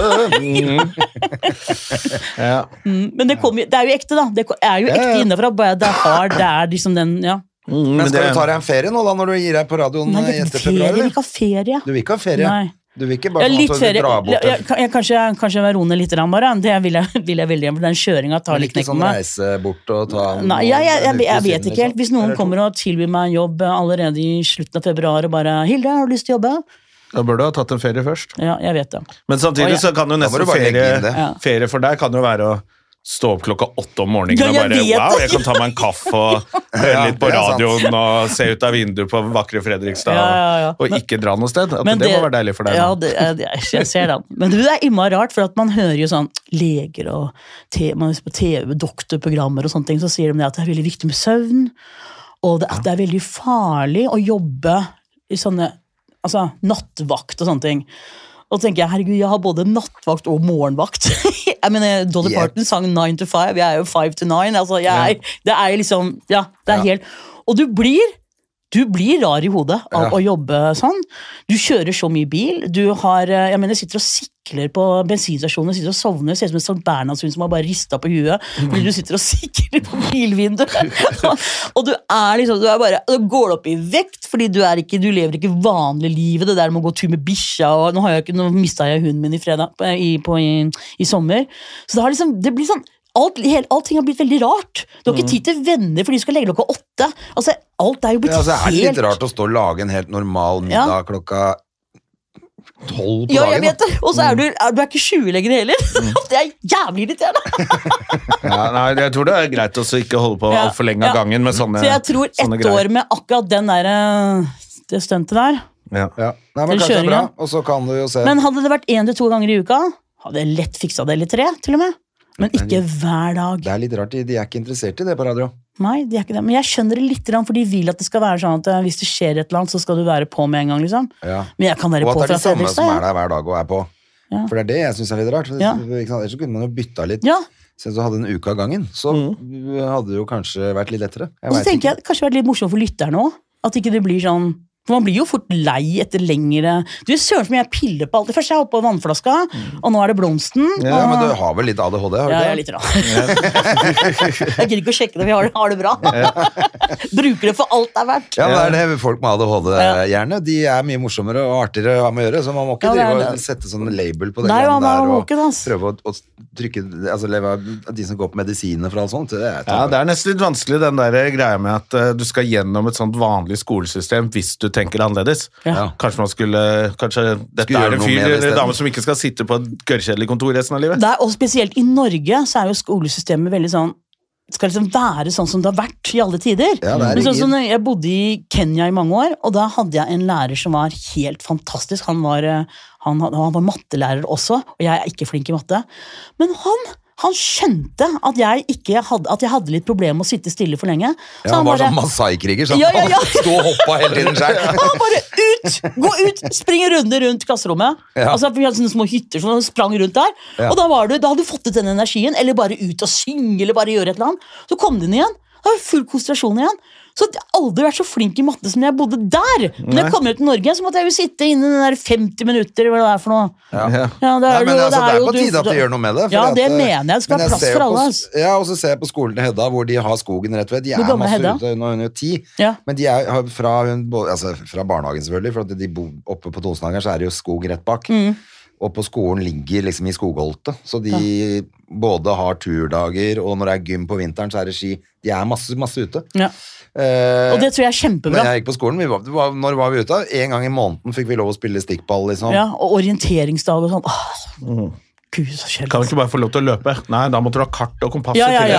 Men det er jo ekte, da. Det er jo ekte innenfra. Det liksom den, Men skal du ta deg en ferie nå da, når du gir deg på radioen etter februar? Jeg vil ikke ha ferie. Du vil ikke ha ferie? Nei. Du vil ikke bare litt ferie. dra bort? Kanskje være roende litt bare. Det vil jeg veldig, for den kjøringen tar litt knekk på meg. Ikke sånn reise bort og ta... Nei, jeg vet ikke helt. Hvis noen kommer og tilbyr meg en jobb allerede i slutten av februar og bare, Hilde, har du lyst til å jobbe? Da bør du ha tatt en ferie først. Ja, jeg vet det. Men samtidig så kan jo nesten ferie for deg kan jo være å stå opp klokka 8 om morgenen og bare, wow, jeg kan ta meg en kaffe og høre litt på radioen og se ut av vinduet på vakre Fredrikstad og ikke dra noe sted. At det må være deilig for deg. Ja, jeg ser det. Men det immer rart, for at man hører jo sånn leger og man på TV, doktorprogrammer og sånne ting, så sier de at det er veldig viktig med søvn, og at det er veldig farlig å jobbe i sånne, altså nattvakt og sånne ting. Og så tenker jeg, herregud, jeg har både nattvakt og morgenvakt. Jeg mener, Dolly Parton sang 9 to 5, jeg er jo 5 to 9, altså det er liksom, det er helt, og du blir rar i hodet av å jobbe sånn. Du kjører så mye bil, du har, jeg mener, sitter og sikler på bensinstasjonen, sitter og sovner, ser ut som en Sankt Bernhardshund som har bare ristet på huet, fordi du sitter og sikler på bilvinduet. Og du er bare, du går opp i vekt, fordi du lever ikke vanlig livet, det der med å gå tur med bikkja, og nå mistet jeg hunden min i fredag, i sommer. Så det har liksom, det blir sånn, allting har blitt veldig rart. Du har ikke tid til venner, fordi du skal legge klokka 8. Altså, alt er jo blitt helt... Det er litt rart å stå og lage en helt normal middag klokka 12 på dagen. Ja, jeg vet det. Og så er du ikke 20 lenger heller. Det er jævlig irriterende. Nei, jeg tror det er greit å ikke holde på alt for lenge av gangen med sånne greier. Så jeg tror 1 år med akkurat den der, det stuntet der. Nei, men kanskje det er bra, og så kan du jo se... Men hadde det vært 1 til 2 ganger i uka, hadde jeg lett fikset det, eller 3 til og med. Men ikke hver dag. Det er litt rart, de er ikke interessert i det på radio. Nei, de er ikke det. Men jeg skjønner det litt, for de vil at det skal være sånn at hvis det skjer et eller annet, så skal du være på med en gang, liksom. Ja. Men jeg kan være på fra Fredrikstad. Og at det er de samme som er der hver dag og er på. Ja. For det er det jeg synes er litt rart. Ellers så kunne man jo bytta litt. Ja. Så hadde en uke av gangen, så hadde det jo kanskje vært litt lettere. Og så tenker jeg, det kanskje vært litt morsomt for lytterne også, at ikke det blir sånn... For man blir jo fort lei etter lengre... Du søren som jeg piller på alt. Det første jeg holdt på vannflaska, og nå er det blomsten. Ja, men du har vel litt ADHD, har du ikke? Ja, litt rann. Jeg gidder ikke å sjekke det, vi har det bra. Bruker det for alt det er verdt. Ja, det er det folk med ADHD gjerne. De er mye morsommere og artigere å ha med å gjøre, så man må ikke drive og sette sånn label på det der, og prøve å trykke, altså leve av de som går på medisiner for alt sånt. Ja, det er nesten litt vanskelig den der greia med at du skal gjennom et sånt vanlig skolesystem hvis du tenker annerledes. Ja. Kanskje dette er en fyr eller dame som ikke skal sitte på et gørrkjedelig kontor resten av livet. Og spesielt i Norge så er jo skolesystemet veldig sånn, skal liksom være sånn som det har vært i alle tider. Ja, men sånn, jeg bodde i Kenya i mange år, og da hadde jeg en lærer som var helt fantastisk. Han var mattelærer også, og jeg er ikke flink i matte. Men han skjønte at jeg hadde litt problemer med å sitte stille for lenge. Så han var sånn Masai-kriger, så han stod og hoppet hele tiden selv. Han bare gå ut, springe rundt klasserommet. Altså, vi hadde sånne små hytter som sprang rundt der, og da hadde du fått ut den energien, eller bare ut og synge, eller bare gjøre et eller annet. Så kom den igjen, da var full konsentrasjon igjen. Så jeg har aldri vært så flink i matte som jeg bodde der. Men jeg kom ut til Norge, så måtte jeg jo sitte inne den der 50 minutter, hva det er for noe. Det er på tide at du gjør noe med det. Ja, det mener jeg. Det skal være plass for alle. Ja, og så ser jeg på skolen til Hedda, hvor de har skogen rett ved. De er masse ute, hun er jo 10. Men de er fra barnehagen selvfølgelig, for at de bor oppe på Tonsenhagen, så er det jo skog rett bak. Og på skolen ligger liksom i skogholtet, så de både har turdager, og når det er gym på vinteren, så er det ski. De er masse ute. Ja. Og det tror jeg er kjempebra. Men jeg gikk på skolen, når var vi ute? En gang i måneden fikk vi lov å spille stikkball, liksom. Ja, og orienteringsdag og sånn. Gud, så kjedelig. Kan du ikke bare få lov til å løpe? Nei, da måtte du ha kart og kompass. Det er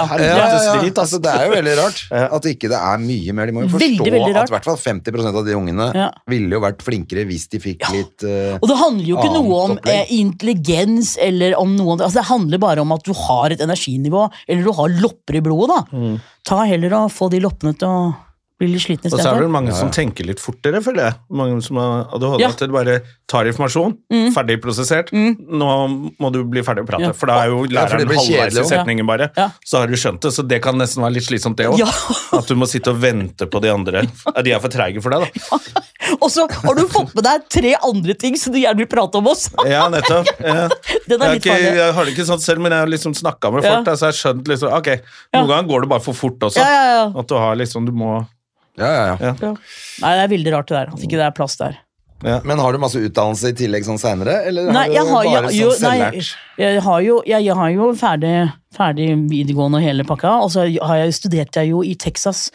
jo veldig rart at ikke det er mye mer. De må jo forstå at i hvert fall 50% av de ungene ville jo vært flinkere hvis de fikk litt og det handler jo ikke noe om intelligens eller om noe, altså det handler bare om at du har et energinivå, eller du har lopper i blodet da. Ta heller og få de loppene til å blir litt sliten i Og stedet så er det for. mange som tenker litt fortere, føler jeg. Mange som har ADHD, Ja. at det bare tar informasjon, ferdig prosessert. Nå må du bli ferdig å prate, Ja. for da er jo for det læreren blir halvveis kjedelig i også. setningen bare. Ja. Så har du skjønt det, så det kan nesten være litt slitsomt det også. Ja. At du må sitte og vente på de andre. De er for treige for deg, da. Og så har du fått med deg 3 andre ting som du gjerne vil prate om oss. Ja, nettopp. Ja. Den er litt farlig. Jeg har det ikke sånn selv, men jeg har liksom snakket med folk, Ja. så jeg har skjønt liksom, ok, noen ganger går det bare for fort også. Ja. At du har liksom, du må... Ja. Ja. Nei, det er veldig rart det der. At ikke det er plass der. Men har du masse utdannelse i tillegg sånn senere, eller Nei, har du bare jo, sånn nei, selvlært? jeg har jo ferdig videregående og hele pakka, og så studerte jeg jo i Texas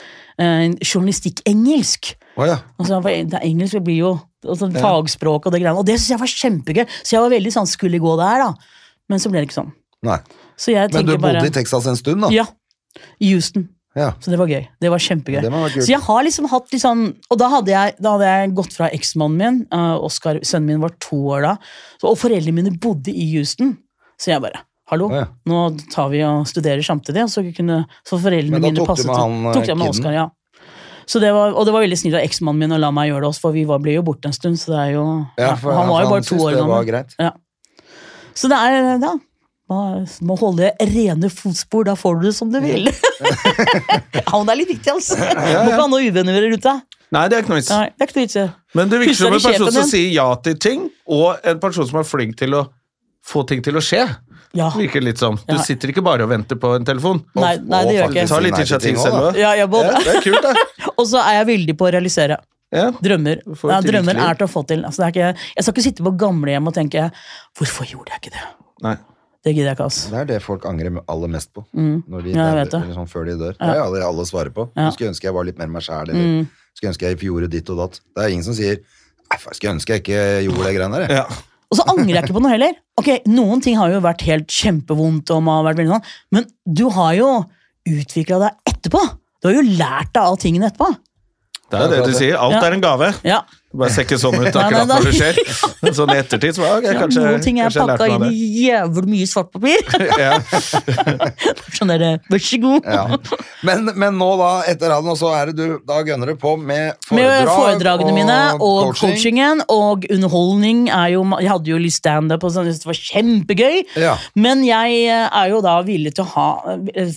journalistikk-engelsk. Åja. Altså, for det engelsk blir jo altså, fagspråk og det greiene, og det synes jeg var kjempegøy. Så jeg var veldig sånn, skulle gå der da. Men så ble det ikke sånn. Nei. Så jeg Men du tenker bodde bare... i Texas en stund da? Ja, i Houston. Ja. Så det var gøy. Det var kjempegøy. Det må ha vært kult. Så jeg har liksom hatt litt sånn, og da hadde jeg gått fra eksmannen min, Oscar, sønnen min var 2 år da, og foreldrene mine bodde i Houston. Så jeg bare, hallo, Ja. nå tar vi og studerer samtidig, så foreldrene Men da mine tok du passet. med han, Tok jeg med kiden? Oscar, ja. Så det var veldig snilt av eksmannen min å la meg gjøre det også, for vi ble jo borte en stund, så det er jo, Ja, for han var jo bare 2 syntes år det var gammel. greit. Ja. Så det er, ja, må holde rene fotspor, da får du det som du vil. Ja, men det er litt viktig, altså. Må ikke ha noe uvenner rundt deg. Nei, det er ikke noe vits. Nei, det er ikke noe vits i. Men det virker som en Husker du person sjefen som din? sier ja til ting, og en person som er flink til å få ting til å skje. Ja. Virker litt som. Du Ja. sitter ikke bare og venter på en telefon. Nei, det gjør jeg faktisk ikke. Ta litt si nei til initiativ ting også, selv da. også. Ja, jeg både. Ja, det er kult, det. Og så er jeg veldig på å realisere Ja. drømmer. får Ja, det til drømmer virkelig. er til å få til. Altså, det er ikke, jeg skal ikke sitte på gamlehjem og tenke, hvorfor gjorde jeg ikke det? Nei. Det gidder jeg ikke, altså. Det er det folk angrer aller mest på når de Ja, jeg dauer, vet det. eller sånn før de dør. Det er jo alle svarer på. Ja. Jeg skulle ønske jeg var litt mer meg selv, eller skulle ønske jeg gjorde ditt og datt. Det er ingen som sier, nei, jeg skulle ønske jeg ikke gjorde det greiene der. jeg». Ja. Og så angrer jeg ikke på noe heller. Ok, noen ting har jo vært helt kjempevondt, og man har vært veldig sånn, men du har jo utviklet deg etterpå. Du har jo lært deg av tingene etterpå. Det er det du sier. Alt Ja. er en gave. Ja. Det bare ser ikke sånn ut Nei, akkurat nei. når det skjer. Men sånn i ettertid, så ok, kanskje, Noen ting er kanskje jeg lærte pakket meg inn det. i jævlig mye svart papir. Ja. Sånn der, vær så god. Ja. Men nå da, etter radioen, så er det du, da gønner du på med Med foredrag foredragene mine og coaching. coachingen og underholdning er jo, jeg hadde jo litt stand-up og sånn, det var kjempegøy, Ja. men jeg er jo da villig til å ha,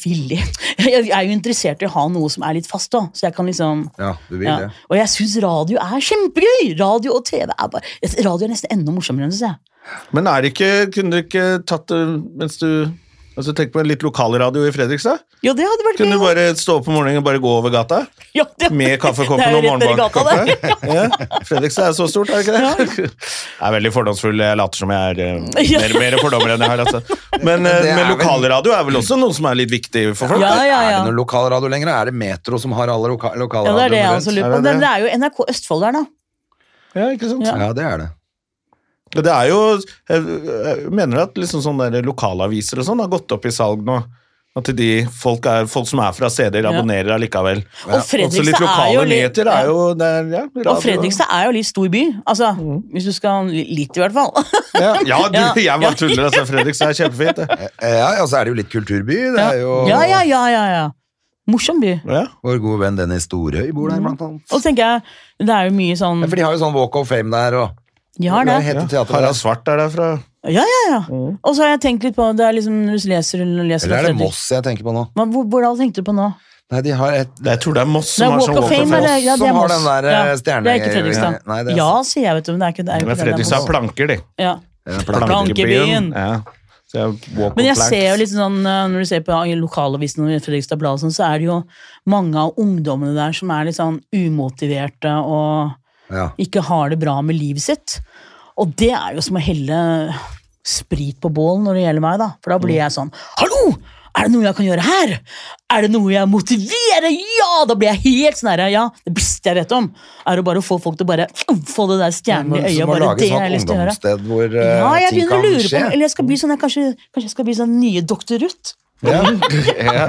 jeg er jo interessert i å ha noe som er litt fast da, så jeg kan liksom, Ja, du vil det. og jeg synes radio er kjempegøy, radio og TV er bare, radio er nesten enda morsommere enn det, synes jeg. Men kunne du ikke tatt det mens du altså, tenk på en litt lokalradio i Fredrikstad? Ja, det hadde vært Kunne du gøy. bare stå opp om morgenen og bare gå over gata? Ja, det- Med kaffekoppen det er og jo rett ned i gata der. morgenbankkoppen? Ja. Fredrikstad er så stort, er det ikke det? Jeg er veldig fordomsfull, jeg later som jeg er mer fordommer enn jeg har. Altså. Men det er vel- lokalradio er vel også noe som er litt viktig for folk? Ja, ja, Er ja. det noe lokalradio lenger? Er det Metro som har alle Ja, lokalradioene det er det jeg rundt? også lurer Er på, det men det? det er jo NRK Østfold der da. Ja, ikke sant? Ja. Ja, det er det. Det er jo, jeg mener at liksom sånne der lokalaviser og sånn har gått opp i salg nå. At folk som er fra steder abonnerer allikevel. Og Også litt Fredrikstad er lokale jo litt, nyheter er jo der, ja, radio. og Fredrikstad er jo litt stor by, altså, hvis du skal litt i hvert fall. Ja, Ja. jeg bare tuller, altså. Fredrikstad er kjempefint. Det. Ja, og så er det jo litt kulturby. Det er jo Ja. Morsom by. Ja. vår gode venn Dennis Storhøy bor der, blant annet. Og så tenker jeg, det er jo mye sånn, Ja, for de har jo sånn Walk of Fame der, og de har Hva det. heter teatret Harald der? Svart er derfra. Ja. Og så har jeg tenkt litt på, det er liksom, når du leser Eller er det Fredrik. Moss jeg tenker på nå? Hvordan tenkte du på nå? Nei, de har et Jeg tror det er Moss Det som er har Walk sånn of Walk of Fame, Fame. eller? Ja, det som er har Moss. den der Ja, stjerne... det er ikke Fredrikstad. Nei, det er Ja, sier jeg, vet du, men det er ikke det. Men Fredrikstad er planker, de. Ja. Plankebyen. Plankebyen. Ja. Så jeg walk Men of jeg planks. ser jo litt sånn, når du ser på lokalavisen og Fredrikstad Blad, og sånn, så er det jo mange av ungdommene der som er litt sånn umotiverte og Ja. ikke har det bra med livet sitt. Og det er jo som å helle sprit på bålen når det gjelder meg, da. For da blir jeg sånn, hallo! Er det noe jeg kan gjøre her? Er det noe jeg motiverer? Ja! Da blir jeg helt sånn her, ja. Det beste jeg vet om, er å bare få folk til å bare få det der stjernen i Men så øyet. må Bare lage det et jeg har sånt lyst til å gjøre. ungdomssted hvor Ja, jeg ting begynner å kan lure på, skje. eller jeg skal bli sånn, kanskje jeg skal bli sånn nye Dr. Ruth. Ja.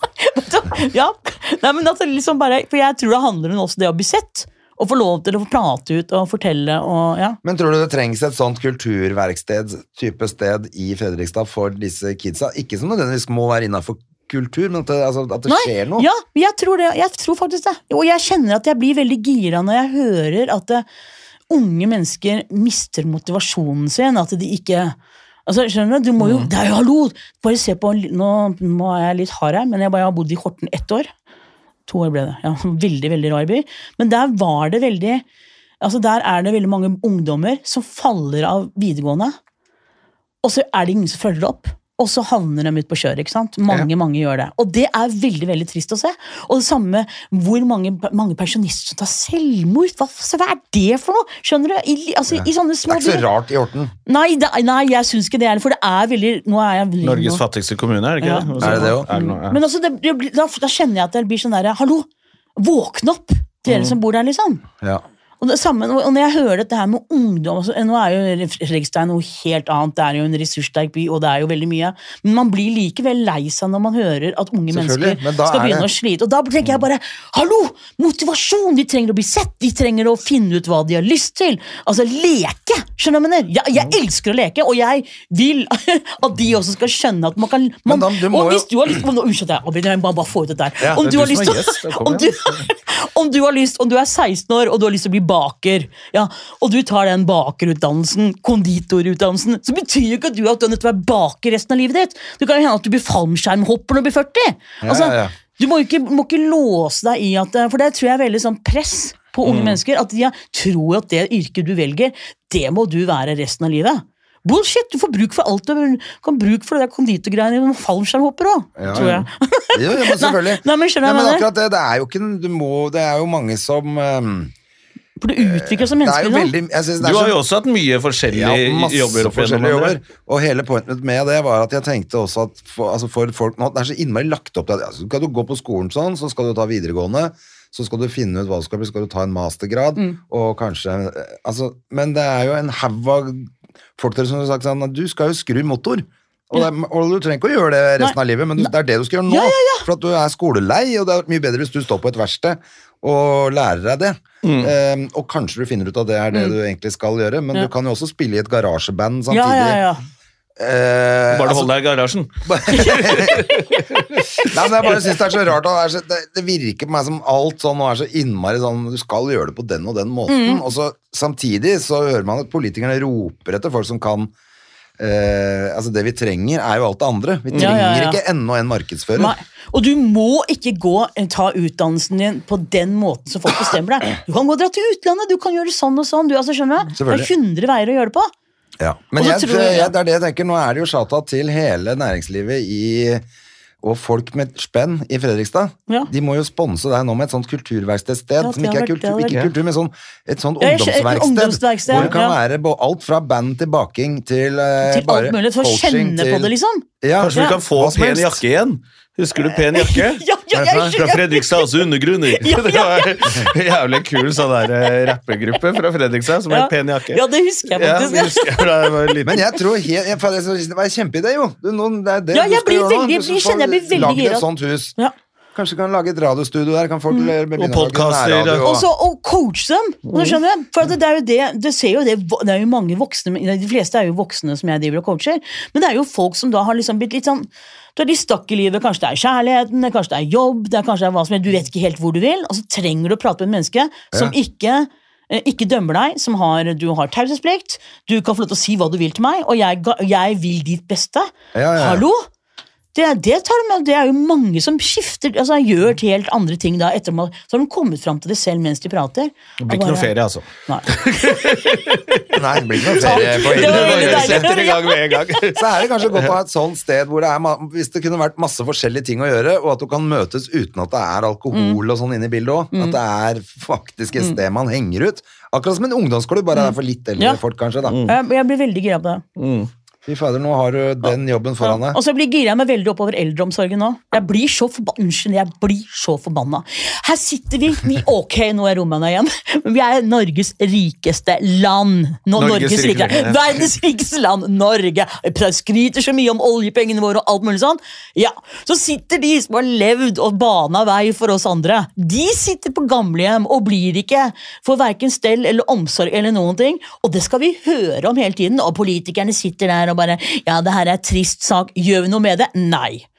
Ja, nei, men altså liksom bare, for jeg tror det handler om også det å bli sett, og få lov til å få prate ut og fortelle, og ja. Men tror du det trengs et sånt kulturverksted type sted i Fredrikstad for disse kidsa? Ikke som nødvendigvis må være innenfor kultur, men at det skjer noe. Ja, jeg tror det. Jeg tror faktisk det. Og jeg kjenner at jeg blir veldig gira når jeg hører at unge mennesker mister motivasjonen sin, at de ikke... Altså, skjønner du må jo... Det jo hallo! Bare se på... Nå jeg litt hard her, men jeg har bodd i Horten 1 år. 2 år ble det. Ja, veldig, veldig rar by. Men der var det veldig... Altså, der det veldig mange ungdommer som faller av videregående, og så det ingen som følger opp. Og så havner de ut på kjøret, ikke sant? Mange gjør det. Og det veldig, veldig trist å se. Og det samme, hvor mange pensjonister som tar selvmord. Hva det for noe? Skjønner du? I sånne små... Det ikke så rart i Horten. Nei, jeg synes ikke det for det veldig... Norges fattigste kommune, det ikke det? Ja. Det også? Men altså, da kjenner jeg at det blir sånn der, hallo, våkne opp, dere som bor der, liksom. Ja. Og det samme, og når jeg hører dette her med ungdom, nå jo Fredrikstad noe helt annet, det jo en ressurssterk by, og det jo veldig mye, men man blir likevel lei seg når man hører at unge mennesker skal begynne å slite, og da tenker jeg bare, hallo, motivasjon, de trenger å bli sett, de trenger å finne ut hva de har lyst til, altså leke, skjønner du hva jeg mener? Jeg elsker å leke, og jeg vil at de også skal skjønne at man kan, og hvis du har lyst, unnskyld jeg må bare få ut dette her, om du har lyst, om du 16 år, og du har lyst til å bli baker, ja, og du tar den bakerutdannelsen, konditorutdannelsen, så betyr jo ikke at du har nødt til å være baker resten av livet ditt. Det kan jo hende at du blir fallskjermhopper når du blir 40. Altså, du må ikke låse deg i at, for det tror jeg veldig sånn press på unge mennesker, at de tror at det yrket du velger, det må du være resten av livet. Bullshit, du får bruk for alt du kan bruke for det der konditorgreiene med fallskjermhopper også, tror jeg. Jo, men selvfølgelig. Nei, men akkurat det jo ikke, det jo mange som... For det utvikler som mennesker Du har jo også hatt mye forskjellige jobber. Og hele pointet med det var at jeg tenkte også at for folk nå, det så innmari lagt opp til at skal du gå på skolen sånn, så skal du ta videregående, så skal du finne ut hva du skal bli, skal du ta en mastergrad, og kanskje, men det jo en haug av folk der som har sagt sånn, du skal jo skru motor, og du trenger ikke å gjøre det resten av livet, men det det du skal gjøre nå, for at du skolelei, og det mye bedre hvis du står på et verksted og lærer deg det. Og kanskje du finner ut at det det du egentlig skal gjøre, men du kan jo også spille i et garasjeband samtidig. Bare hold deg i garasjen. Nei, men jeg bare synes det så rart, og det virker på meg som alt sånn, og så innmari sånn, du skal gjøre det på den og den måten, og så samtidig så hører man at politikerne roper etter folk som kan det vi trenger jo alt det andre. Vi trenger ikke enda en markedsfører. Nei. Og du må ikke ta utdannelsen din på den måten som folk bestemmer deg. Du kan gå og dra til utlandet, du kan gjøre det sånn og sånn. Skjønner du? Det 100 veier å gjøre det på. Ja, men det det jeg tenker. Nå det jo sjata til hele næringslivet og folk med spenn i Fredrikstad. De må jo sponse deg nå med et sånt kulturverkstedsted, som ikke kultur, men et sånt ungdomsverksted, hvor det kan være alt fra band til baking til alt mulig, for å kjenne på det, liksom. Kanskje vi kan få pen jakke igjen? Husker du pen jakke? Fra Fredrikstad, også undergrunner. Det var jævlig kul sånn der rappegruppe fra Fredrikstad som pen jakke. Ja, det husker jeg faktisk. Men jeg tror det var en kjempeidé, jo. Jeg blir veldig lage et sånt hus. Kanskje kan lage et radiostudio der, kan folk begynne og podcaster og coache dem, skjønner du? For det jo det, du ser jo det jo mange voksne, de fleste jo voksne som jeg driver og coacher, men det jo folk som da har liksom blitt litt sånn, du de stakk i livet, kanskje det kjærligheten, kanskje det jobb, det kanskje hva som du vet ikke helt hvor du vil, og så trenger du å prate med et menneske som ikke dømmer deg, som du har taushetsplikt, du kan få lov til å si hva du vil til meg, og jeg vil ditt beste. Hallo? Det jo mange som skifter, gjør til helt andre ting da, så har de kommet frem til det selv mens de prater. Det blir ikke noe ferie, altså. Nei, det blir ikke noe ferie på Så det kanskje godt å ha et sånt sted hvor hvis det kunne vært masse forskjellige ting å gjøre, og at du kan møtes uten at det alkohol og sånn inne i bildet også, at det faktisk et sted man henger ut. Akkurat som en ungdomsklubb, bare for litt eldre folk kanskje da. Jeg blir veldig gira på det. Fy fader, nå har du den jobben foran deg. Og så blir gira meg veldig oppover eldreomsorgen nå. Jeg blir så forbanna. Her sitter vi, ok, nå rommene igjen, men vi Norges rikeste land. Verdens rikeste land, Norge. Jeg skryter så mye om oljepengene våre og alt mulig sånn. Ja, så sitter de som har levd og bana vei for oss andre. De sitter på gamlehjem og blir ikke for hverken stell eller omsorg eller noen ting, og det skal vi høre om hele tiden, og politikerne sitter der og bare, ja, det her trist sak, gjør vi noe med det? Nei.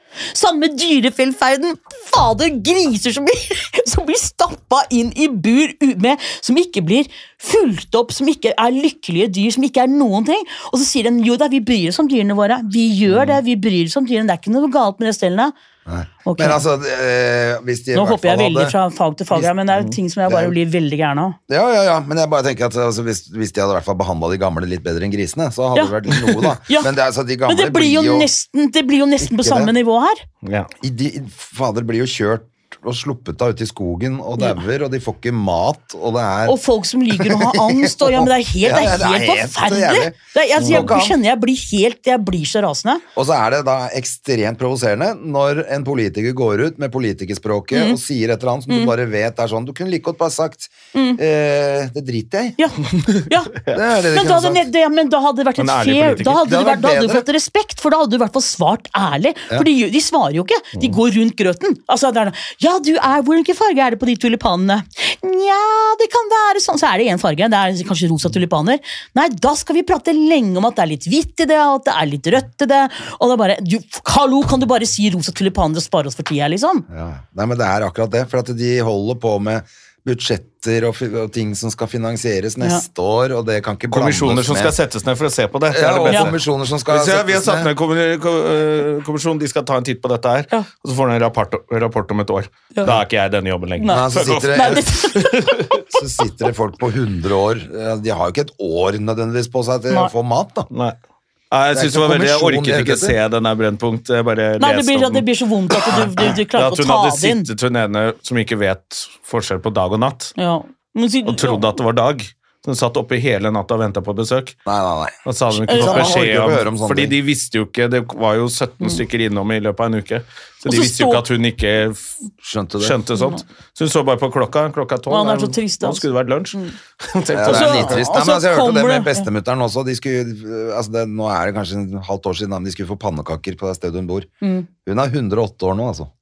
Samme dyrevelferden. Fader, griser som blir stappet inn i bur som ikke blir fulgt opp, som ikke lykkelige dyr, som ikke noen ting. Og så sier de, jo da, vi bryr oss om dyrene våre. Vi gjør det, vi bryr oss om dyrene. Det ikke noe galt med det stellene. Okay. Men altså, hvis de nå hopper jeg veldig fra fag til fag, men det ting som jeg bare blir veldig gæren av. Ja, men jeg bare tenker at altså, hvis de hadde i hvert fall behandlet de gamle litt bedre enn grisene, så hadde det vært noe da. Men det, altså, de gamle men det blir jo nesten på samme nivå her. Fader blir jo kjørt og sluppet da ut i skogen og dauer, og de får ikke mat, og det og folk som liker å ha angst, og men det helt forferdelig. Jeg kjenner jeg blir så rasende. Og så det da ekstremt provoserende når en politiker går ut med politikerspråket og sier et eller annet som du bare vet sånn, du kunne like godt bare sagt det driter jeg. Ja. Men da hadde det vært et fair, da hadde du fått respekt, for da hadde du i hvert fall svart ærlig, for de svarer jo ikke, de går rundt grøten. Altså, ja, hvilken farge det på de tulipanene? Ja, det kan være sånn. Så det en farge, det kanskje rosa tulipaner. Nei, da skal vi prate lenge om at det litt hvitt i det, og at det litt rødt i det. Og det bare, hallo, kan du bare si rosa tulipaner og spare oss for tida, liksom? Ja. Nei, men det akkurat det, for at de holder på med budsjetter og ting som skal finansieres neste år, og det kan ikke blandes med. Kommisjoner som skal settes ned for å se på det. Ja, og kommisjoner som skal settes ned. Vi har satt ned en kommisjon, de skal ta en titt på dette her, og så får de en rapport om et år. Da ikke jeg denne jobben lenger. Så sitter det folk på 100 år, de har jo ikke et år nødvendigvis på seg til å få mat da. Nei. Jeg synes det var veldig, jeg orket ikke se den Brennpunkt. Jeg bare leste om det blir så vondt at du klarer ikke å ta det inn. At hun hadde sittet hun ene som ikke vet forskjell på dag og natt, og trodde at det var dag. Hun satt oppe hele natta og ventet på besøk. Nei. Og så hadde hun ikke fått beskjed om, fordi de visste jo ikke, det var jo 17 stykker innom i løpet av en uke, så de visste jo ikke at hun ikke skjønte sånt. Så hun så bare på klokka 12, nå skulle det vært lunsj. Det litt trist. Men jeg hørte det med bestemutteren også, de skulle, nå det kanskje et halvt år siden, de skulle få pannekaker på det stedet hun bor. Hun 108 år nå, altså.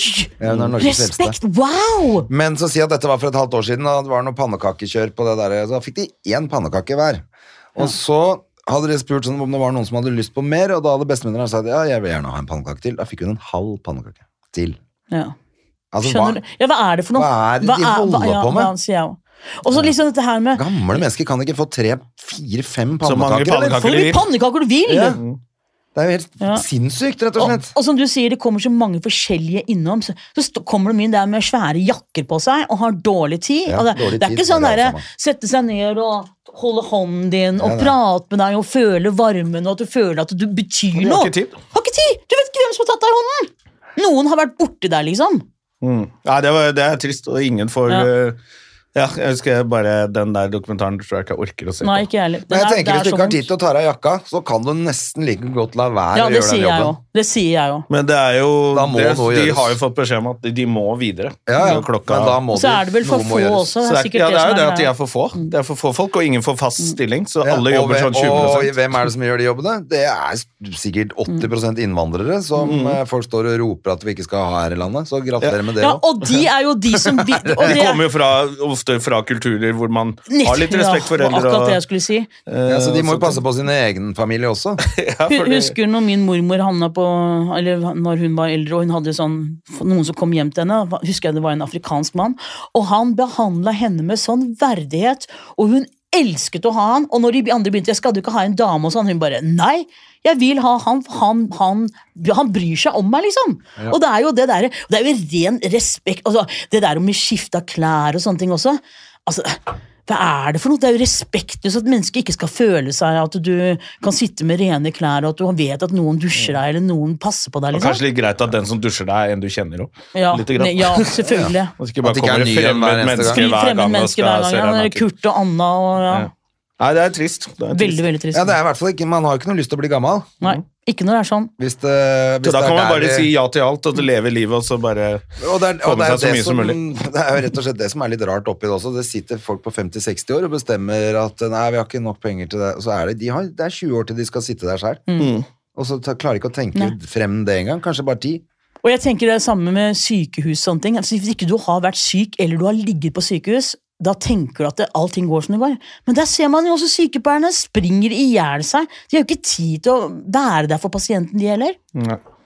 Respekt, wow! Men så sier at dette var for et halvt år siden, og det var noen pannekakekjør på det der, så da fikk de 1 pannekake hver. Og så hadde de spurt sånn, om det var noen som hadde lyst på mer, og da hadde bestemutteren sagt, ja, jeg vil gjerne ha en pannekake til. Da fikk hun en halv pannekake til. Ja. Altså, skjønner du? Ja, hva det for noe? Hva det de holder på med? Sier jeg også. Og så liksom dette her med gamle mennesker kan ikke få 3, 4, 5 pannekaker. Så mange pannekaker du vil! Ja. Det jo helt sinnssykt, rett og slett. Og som du sier, det kommer så mange forskjellige innom, så kommer de inn der med svære jakker på seg, og har dårlig tid. Og det ikke sånn der, sette seg ned og holde hånden din, og prate med deg, og føle varmen, og at du føler at du betyr noe. Har ikke tid! Du vet ikke hvem som har tatt deg i hånden! Noen har vært borte der, liksom. Ja, det trist, og ingen får... Ja, jeg husker bare den der dokumentaren tror jeg ikke jeg orker å se på. Nei, ikke heller. Men jeg tenker hvis du ikke har tid til å ta deg jakka, så kan du nesten like godt la være å gjøre den jobben. Det sier jeg jo. Men det jo de har jo fått beskjed om at de må videre. Ja, men da må så det vel for få også. Det det jo det at de for få. Det for få folk, og ingen får fast stilling, så alle jobber sånn 20%. Og hvem det som gjør de jobbene? Det sikkert 80% innvandrere som folk står og roper at vi ikke skal ha her i landet, så gratulerer med det også. Ja, og de jo de som... De kommer jo fra kulturer hvor man har litt respekt for eldre. Akkurat det jeg skulle si. Så de må jo passe på sin egen familie også. Husker når min mormor havna på, eller når hun var eldre, og hun hadde sånn, noen som kom hjem til henne, husker jeg det var en afrikansk mann, og han behandlet henne med sånn verdighet, og hun elsket å ha han, og når de andre begynte, jeg skal du ikke ha en dame og sånn, hun bare, nei, jeg vil ha han bryr seg om meg, liksom. Ja. Og det jo det der, det jo ren respekt, altså, det der med skifte av klær og sånne ting også, altså, hva det for noe? Det jo respektløst at mennesker ikke skal føle seg at du kan sitte med rene klær, og at du vet at noen dusjer deg, eller noen passer på deg, liksom. Og kanskje litt greit at den som dusjer deg en du kjenner også. Ja, selvfølgelig. Og ikke bare kommer fremmed mennesker hver gang og skal se deg. Kurt og Anna og Nei, det trist. Veldig, veldig trist. Ja, det i hvert fall ikke, man har jo ikke noe lyst til å bli gammel. Nei, ikke når det sånn. Hvis så da kan man bare si ja til alt, og leve livet, og så bare få med seg så mye som mulig. Det jo rett og slett det som litt rart oppi det også. Det sitter folk på 50-60 år og bestemmer at nei, vi har ikke nok penger til det. Og så det 20 år til de skal sitte der selv. Og så klarer ikke å tenke frem det en gang, kanskje bare 10. Og jeg tenker det samme med sykehus og sånne ting. Altså, hvis ikke du har vært syk, eller du har ligget på sykehus, da tenker du at allting går som det går. Men der ser man jo også sykepleierne springer ihjel seg. De har jo ikke tid til å være der for pasienten de heller. Nei.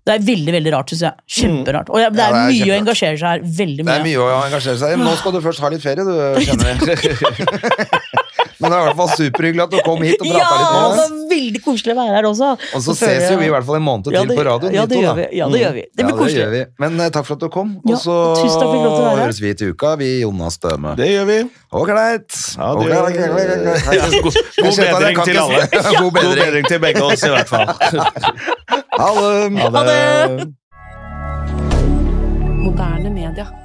Det er veldig, veldig rart, synes jeg. Kjemperart. Og det er mye å engasjere seg her. Veldig mye. Det er mye å engasjere seg i. Nå skal du først ha litt ferie, du kjenner det. Men det er i hvert fall superhyggelig at du kom hit og pratet litt med oss. Ja, det var veldig koselig å være her også. Og så ses jo vi i hvert fall en måned til på radioen. Ja, det gjør vi. Ja, det gjør vi. Det blir koselig. Men takk for at du kom. Og så høres vi til uka, vi Jonas Støme. Det gjør vi. Og greit. God bedring til alle. God bedring til begge oss i hvert fall. Ha det. Moderne media.